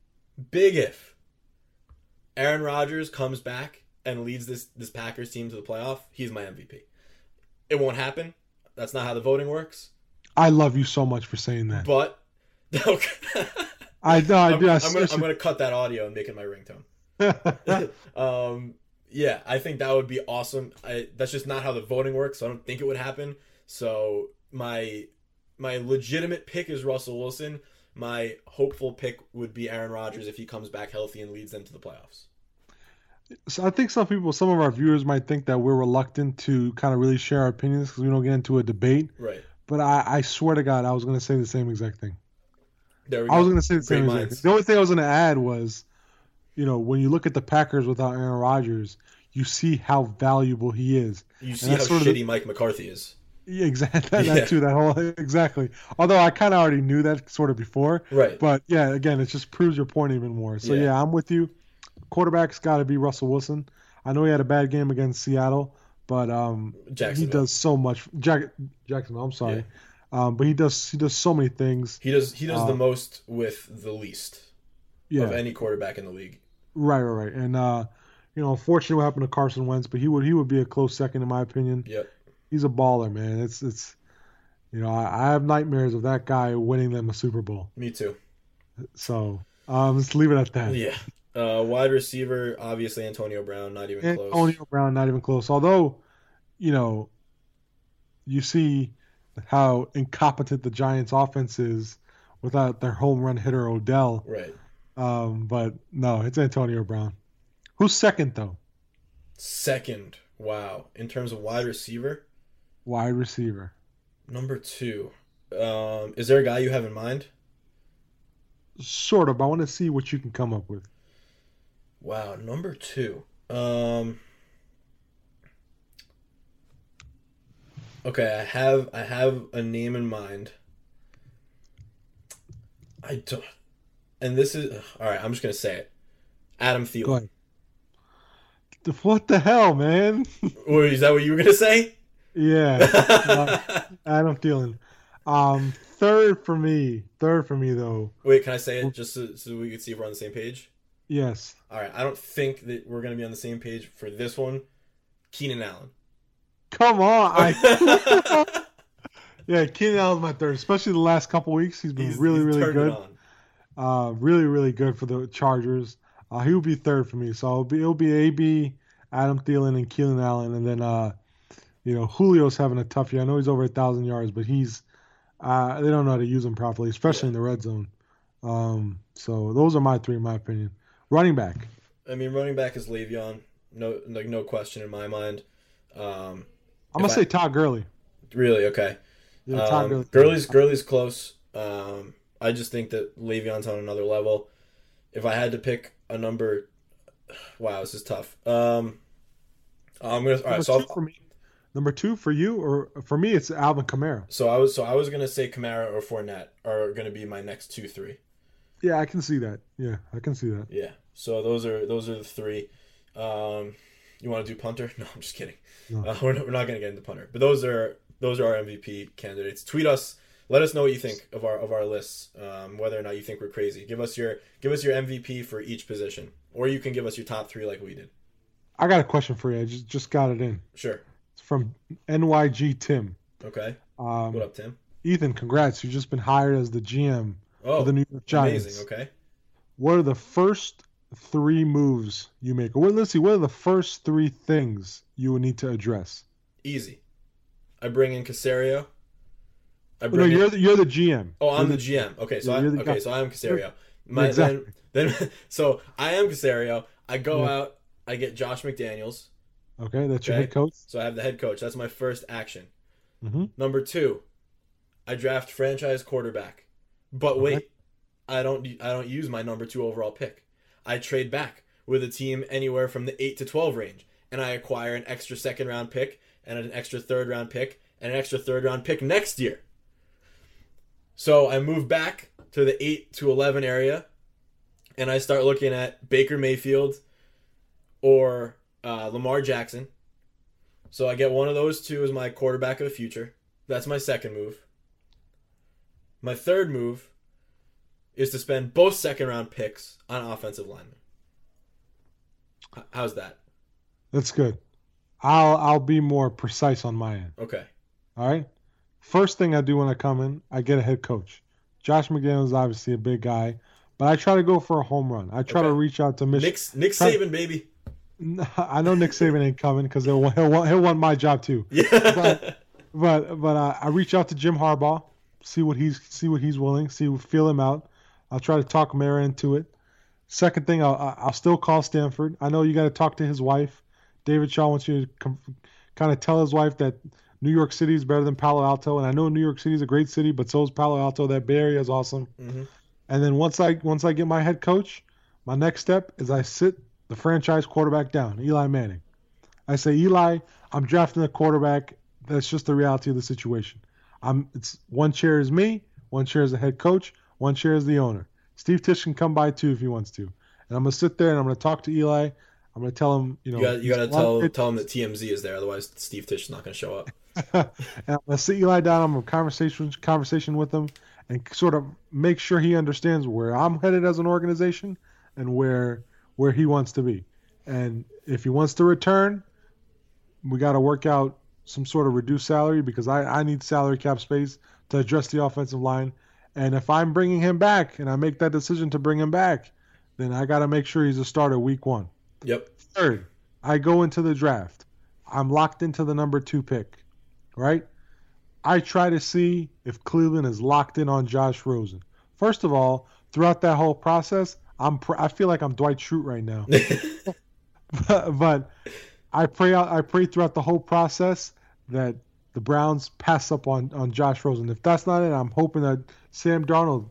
Aaron Rodgers comes back and leads this Packers team to the playoff, he's my MVP. It won't happen. That's not how the voting works. I love you so much for saying that. But okay. I'm going to cut that audio and make it my ringtone. Yeah, I think that would be awesome. That's just not how the voting works, so I don't think it would happen. So my legitimate pick is Russell Wilson. My hopeful pick would be Aaron Rodgers if he comes back healthy and leads them to the playoffs. So I think some of our viewers might think that we're reluctant to kind of really share our opinions because we don't get into a debate. Right. But I swear to God, I was going to say the same exact thing. There we go. I was going to say the same exact thing. The only thing I was going to add was, when you look at the Packers without Aaron Rodgers, you see how valuable he is. You see how shitty Mike McCarthy is. Yeah, exactly. Yeah. That too. That whole exactly. Although I kind of already knew that sort of before. Right. But yeah, again, it just proves your point even more. So Yeah. yeah, I'm with you. Quarterback's got to be Russell Wilson. I know he had a bad game against Seattle, but he Jacksonville. does so much. Jacksonville. I'm sorry, but he does so many things. He does the most with the least Yeah, of any quarterback in the league. right. And unfortunately, what happened to Carson Wentz, but he would be a close second in my opinion. Yep. He's a baller, man. It's I have nightmares of that guy winning them a Super Bowl. Me too. So let's leave it at that. Yeah. Wide receiver, obviously Antonio Brown, not even close. Antonio Brown, not even close. Although, you see how incompetent the Giants' offense is without their home run hitter Odell. Right. But no, it's Antonio Brown. Who's second though? Second. Wow. In terms of wide receiver, Wide receiver. number 2. Is there a guy you have in mind? Sort of. I want to see what you can come up with. Wow, number 2. Okay, I have a name in mind. I don't, and this is all right. I'm just gonna say it. Adam Thielen. Go ahead. What the hell, man? Wait, is that what you were gonna say? Yeah. Adam Thielen. Third for me though. Wait, can I say it just so we can see if we're on the same page? Yes. All right, I don't think that we're gonna be on the same page for this one. Keenan Allen. Come on. Yeah, Keenan Allen's my third, especially the last couple weeks. He's been really turned good. it on. Really good for the Chargers. He will be third for me. So it'll be AB, Adam Thielen, and Keenan Allen, and then Julio's having a tough year. I know he's over 1,000 yards, but he's they don't know how to use him properly, especially in the red zone. So those are my three, in my opinion. Running back. I mean, running back is Le'Veon. No question in my mind. I'm gonna say Todd Gurley. Really? Okay. Yeah, Todd Gurley. Gurley's close. I just think that Le'Veon's on another level. If I had to pick a number, wow, this is tough. I'm gonna. All right, so for me. Number 2 for you, or for me, it's Alvin Kamara. So I was gonna say Kamara or Fournette are gonna be my next 2-3. Yeah, I can see that. Yeah, I can see that. Yeah. So those are the 3. You want to do punter? No, I'm just kidding. No. We're not gonna get into punter. But those are our MVP candidates. Tweet us. Let us know what you think of our lists. Whether or not you think we're crazy. Give us your MVP for each position, or you can give us your top 3 like we did. I got a question for you. I just got it in. Sure. It's from NYG Tim. Okay. What up, Tim? Ethan, congrats. You've just been hired as the GM of the New York Giants. Amazing. Okay. What are the first 3 moves you make? Or let's see, what are the first 3 things you would need to address? Easy. I bring in Caserio. You're the GM. Oh, I'm the GM. Okay, so so I am Caserio. Exactly. Then so I am Caserio. I go out. I get Josh McDaniels. Okay, that's your head coach. So I have the head coach. That's my first action. Mm-hmm. Number 2, I draft franchise quarterback. But wait, I don't use my number 2 overall pick. I trade back with a team anywhere from the 8 to 12 range, and I acquire an extra second round pick and an extra third round pick and an extra third round pick next year. So I move back to the 8 to 11 area, and I start looking at Baker Mayfield or Lamar Jackson. So I get one of those 2 as my quarterback of the future. That's my second move. My third move is to spend both second round picks on offensive linemen. How's that? That's good. I'll be more precise on my end. Okay. All right. First thing I do when I come in, I get a head coach. Josh McDaniels is obviously a big guy, but I try to go for a home run. I try to reach out to Nick Saban, baby. I know Nick Saban ain't coming because he'll want my job too. Yeah. But I reach out to Jim Harbaugh, see what he's willing, feel him out. I'll try to talk Mara into it. Second thing, I'll still call Stanford. I know you got to talk to his wife. David Shaw wants you to kind of tell his wife that New York City is better than Palo Alto, and I know New York City is a great city, but so is Palo Alto. That Bay Area is awesome. Mm-hmm. And then once I get my head coach, my next step is I sit the franchise quarterback down, Eli Manning. I say, Eli, I'm drafting a quarterback That's just the reality of the situation. It's one chair is me, one chair is the head coach, one chair is the owner. Steve Tisch can come by too if he wants to. And I'm gonna sit there and I'm gonna talk to Eli. I'm gonna tell him, You gotta tell him that TMZ is there, otherwise Steve Tisch is not gonna show up. And I'm gonna sit Eli down. I'm gonna conversation with him and sort of make sure he understands where I'm headed as an organization and where he wants to be. And if he wants to return, we got to work out some sort of reduced salary because I need salary cap space to address the offensive line. And if I'm bringing him back and I make that decision to bring him back, then I got to make sure he's a starter week 1. Yep. Third, I go into the draft. I'm locked into the number 2 pick, right? I try to see if Cleveland is locked in on Josh Rosen. First of all, throughout that whole process, I feel like I'm Dwight Schrute right now. but I pray throughout the whole process that the Browns pass up on Josh Rosen. If that's not it, I'm hoping that Sam Darnold,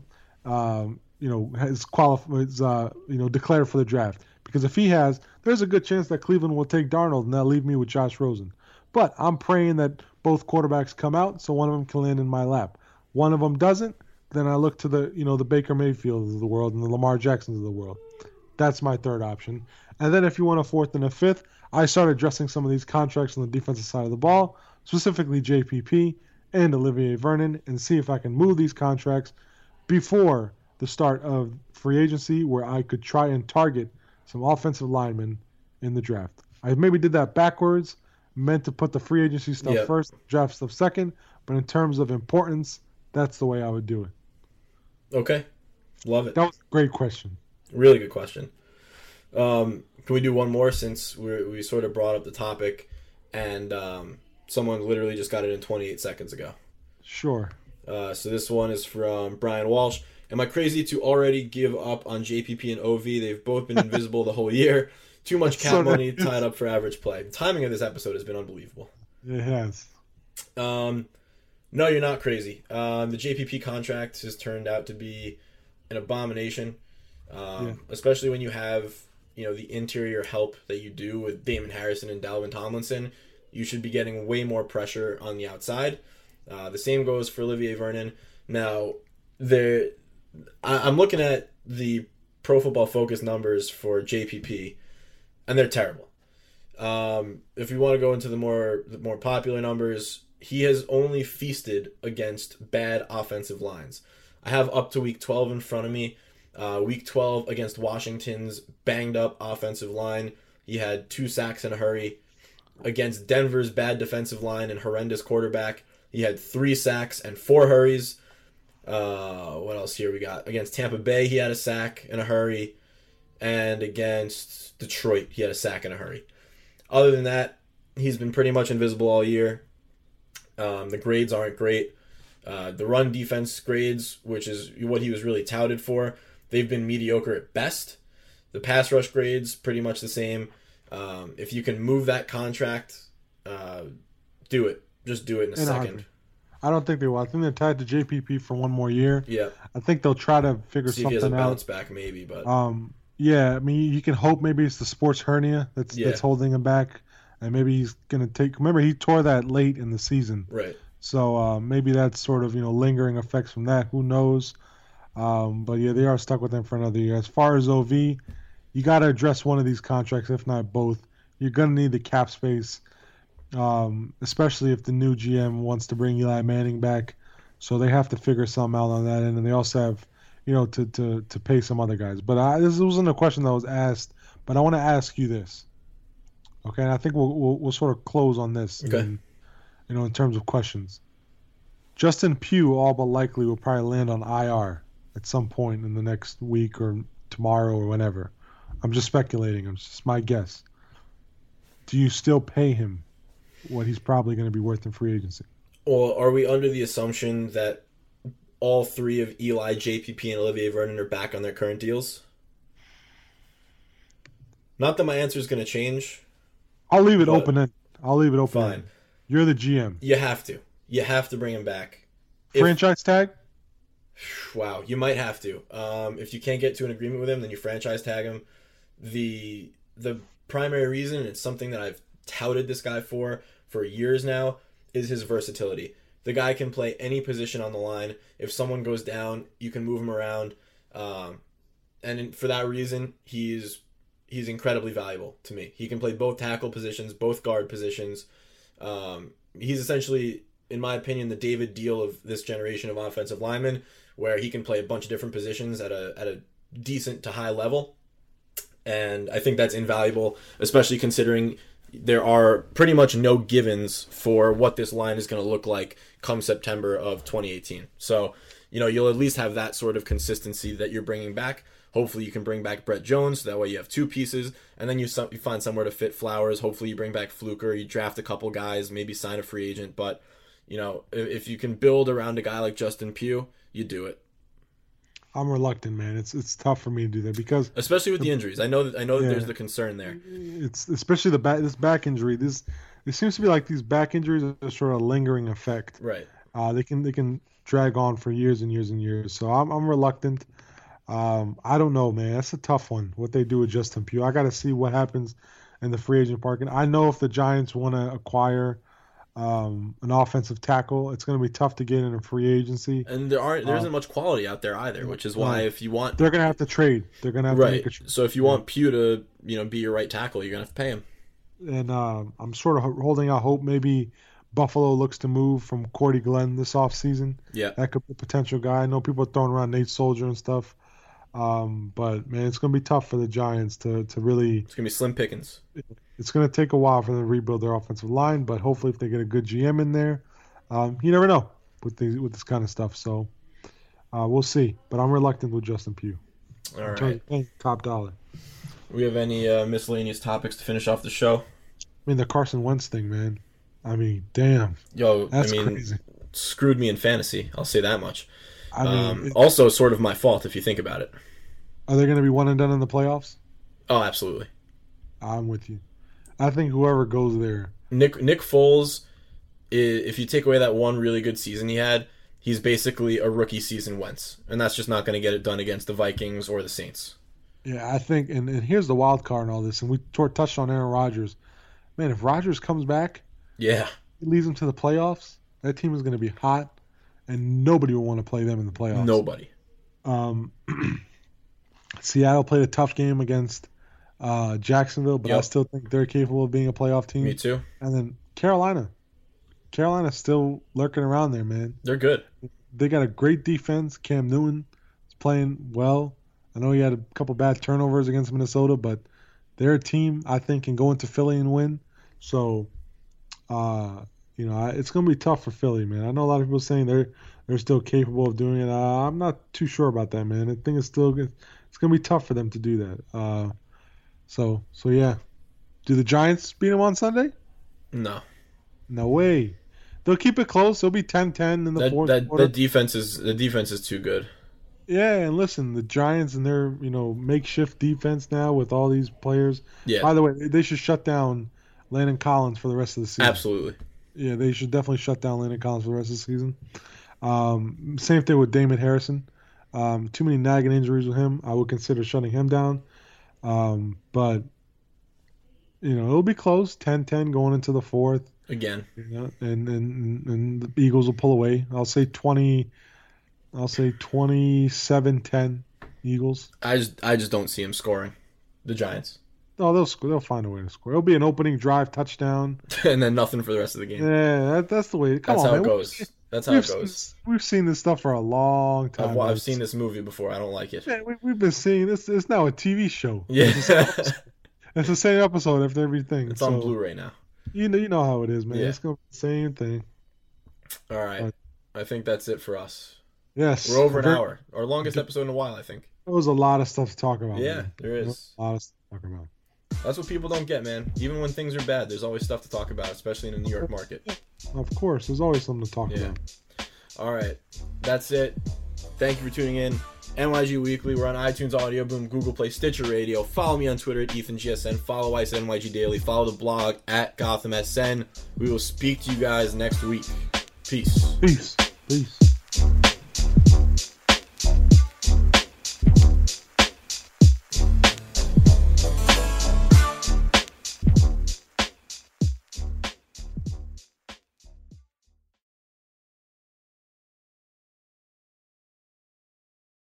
has declared for the draft. Because if he has, there's a good chance that Cleveland will take Darnold and they'll leave me with Josh Rosen. But I'm praying that both quarterbacks come out, so one of them can land in my lap. One of them doesn't, then I look to the Baker Mayfields of the world and the Lamar Jacksons of the world. That's my third option. And then if you want a fourth and a fifth, I start addressing some of these contracts on the defensive side of the ball, specifically JPP and Olivier Vernon, and see if I can move these contracts before the start of free agency where I could try and target some offensive linemen in the draft. I maybe did that backwards, meant to put the free agency stuff first, draft stuff second, but in terms of importance, that's the way I would do it. Okay. Love it. That was a great question. Really good question. Can we do one more since we sort of brought up the topic and someone literally just got it in 28 seconds ago? Sure. So this one is from Brian Walsh. Am I crazy to already give up on JPP and OV? They've both been invisible the whole year. Too much cap money tied up for average play. The timing of this episode has been unbelievable. It has. No, you're not crazy. The JPP contract has turned out to be an abomination, especially when you have the interior help that you do with Damon Harrison and Dalvin Tomlinson. You should be getting way more pressure on the outside. The same goes for Olivier Vernon. Now, I'm looking at the Pro Football Focus numbers for JPP, and they're terrible. If you want to go into the more popular numbers, he has only feasted against bad offensive lines. I have up to week 12 in front of me. Week 12 against Washington's banged up offensive line, he had 2 sacks in a hurry. Against Denver's bad defensive line and horrendous quarterback, he had 3 sacks and 4 hurries. What else here we got? Against Tampa Bay, he had a sack in a hurry. And against Detroit, he had a sack in a hurry. Other than that, he's been pretty much invisible all year. The grades aren't great. The run defense grades, which is what he was really touted for, they've been mediocre at best. The pass rush grades, pretty much the same. If you can move that contract, do it. Just do it in a second. I don't think they will. I think they're tied to JPP for one more year. Yeah. I think they'll try to figure See something if he has a out. bounce back, maybe. But yeah, I mean, you can hope maybe it's the sports hernia that's holding him back, and maybe he's gonna take. Remember, he tore that late in the season, right? So maybe that's sort of lingering effects from that. Who knows? But yeah, they are stuck with him for another year. As far as OV, you got to address one of these contracts, if not both. You're gonna need the cap space, especially if the new GM wants to bring Eli Manning back. So they have to figure something out on that end, and they also have, to pay some other guys. But this wasn't a question that was asked, but I want to ask you this. Okay, and I think we'll sort of close on this. Okay. In terms of questions. Justin Pugh, all but likely, will probably land on IR at some point in the next week or tomorrow or whenever. I'm just speculating. It's just my guess. Do you still pay him what he's probably going to be worth in free agency? Or are we under the assumption that all 3 of Eli, JPP, and Olivier Vernon are back on their current deals? Not that my answer is going to change. I'll leave it open. I'll leave it open. Fine. You're the GM. You have to. You have to bring him back. Franchise tag? Wow, you might have to. If you can't get to an agreement with him, then you franchise tag him. The primary reason, and it's something that I've touted this guy for years now, is his versatility. The guy can play any position on the line. If someone goes down, you can move him around. For that reason, he's incredibly valuable to me. He can play both tackle positions, both guard positions. He's essentially, in my opinion, the David Deal of this generation of offensive linemen, where he can play a bunch of different positions at a decent to high level. And I think that's invaluable, especially considering there are pretty much no givens for what this line is going to look like come September of 2018. So, you'll at least have that sort of consistency that you're bringing back. Hopefully you can bring back Brett Jones, so that way you have two pieces, and then you find somewhere to fit Flowers. Hopefully you bring back Fluker, you draft a couple guys, maybe sign a free agent. But, if you can build around a guy like Justin Pugh, you do it. I'm reluctant, man. It's tough for me to do that because especially with the injuries. I know that there's the concern there. It's especially this back injury. It seems to be like these back injuries are sort of lingering effect. Right. They can drag on for years and years and years. So I'm reluctant. I don't know, man. That's a tough one. What they do with Justin Pugh. I got to see what happens in the free agent market. I know if the Giants want to acquire an offensive tackle, it's going to be tough to get in a free agency. And there isn't much quality out there either, which is why if you want, they're going to have to trade. They're going to have to make a trade. So if you want Pugh to be your right tackle, you're going to have to pay him. And I'm sort of holding out hope. Maybe Buffalo looks to move from Cordy Glenn this offseason. Yeah, that could be a potential guy. I know people are throwing around Nate Soldier and stuff. But man, it's going to be tough for the Giants to really. It's going to be slim pickings. It's going to take a while for them to rebuild their offensive line, but hopefully, if they get a good GM in there, you never know with this kind of stuff. So we'll see. But I'm reluctant with Justin Pugh. All right, top dollar. We have any miscellaneous topics to finish off the show? I mean, the Carson Wentz thing, man. I mean, damn. That's crazy. Screwed me in fantasy. I'll say that much. I mean, also sort of my fault if you think about it. Are they going to be one and done in the playoffs? Oh, absolutely. I'm with you. I think whoever goes there. Nick Foles, if you take away that one really good season he had, he's basically a rookie season Wentz. And that's just not going to get it done against the Vikings or the Saints. Yeah, I think, and here's the wild card in all this, and we touched on Aaron Rodgers. Man, if Rodgers comes back, he leads them to the playoffs, that team is going to be hot, and nobody will want to play them in the playoffs. Nobody. Seattle played a tough game against Jacksonville, but I still think they're capable of being a playoff team. Me too. And then Carolina's still lurking around there, man. They're good. They got a great defense. Cam Newton is playing well. I know he had a couple bad turnovers against Minnesota, but they're a team I think can go into Philly and win. So, it's going to be tough for Philly, man. I know a lot of people saying they're still capable of doing it. I'm not too sure about that, man. I think it's still good. It's going to be tough for them to do that. So yeah. Do the Giants beat them on Sunday? No. No way. They'll keep it close. It'll be 10-10 in the fourth quarter. The defense is too good. Yeah, and listen, the Giants and their makeshift defense now with all these players. Yeah. By the way, they should shut down Landon Collins for the rest of the season. Absolutely. Yeah, they should definitely shut down Landon Collins for the rest of the season. Same thing with Damon Harrison. Too many nagging injuries with him. I would consider shutting him down. But it'll be close, 10-10 going into the fourth. Again. And the Eagles will pull away. I'll say 27-10 Eagles. I just don't see him scoring. The Giants. Oh, they'll find a way to score. It'll be an opening drive touchdown. And then nothing for the rest of the game. Yeah, that's the way. That's how it goes. That's how it goes. We've seen this stuff for a long time. I've seen this movie before. I don't like it. Yeah, we've been seeing this. It's now a TV show. Yeah. It's the same episode after everything. It's on Blu-ray now. You know how it is, man. Yeah. It's going to be the same thing. All right. I think that's it for us. Yes. We're over an hour. Our longest episode in a while, I think. There was a lot of stuff to talk about. Yeah, man. there is. A lot of stuff to talk about. That's what people don't get, man. Even when things are bad, there's always stuff to talk about, especially in the New York market. Of course. There's always something to talk about. All right. That's it. Thank you for tuning in. NYG Weekly. We're on iTunes, Audio Boom, Google Play, Stitcher Radio. Follow me on Twitter at EthanGSN. Follow Ice NYG Daily. Follow the blog at GothamSN. We will speak to you guys next week. Peace. Peace.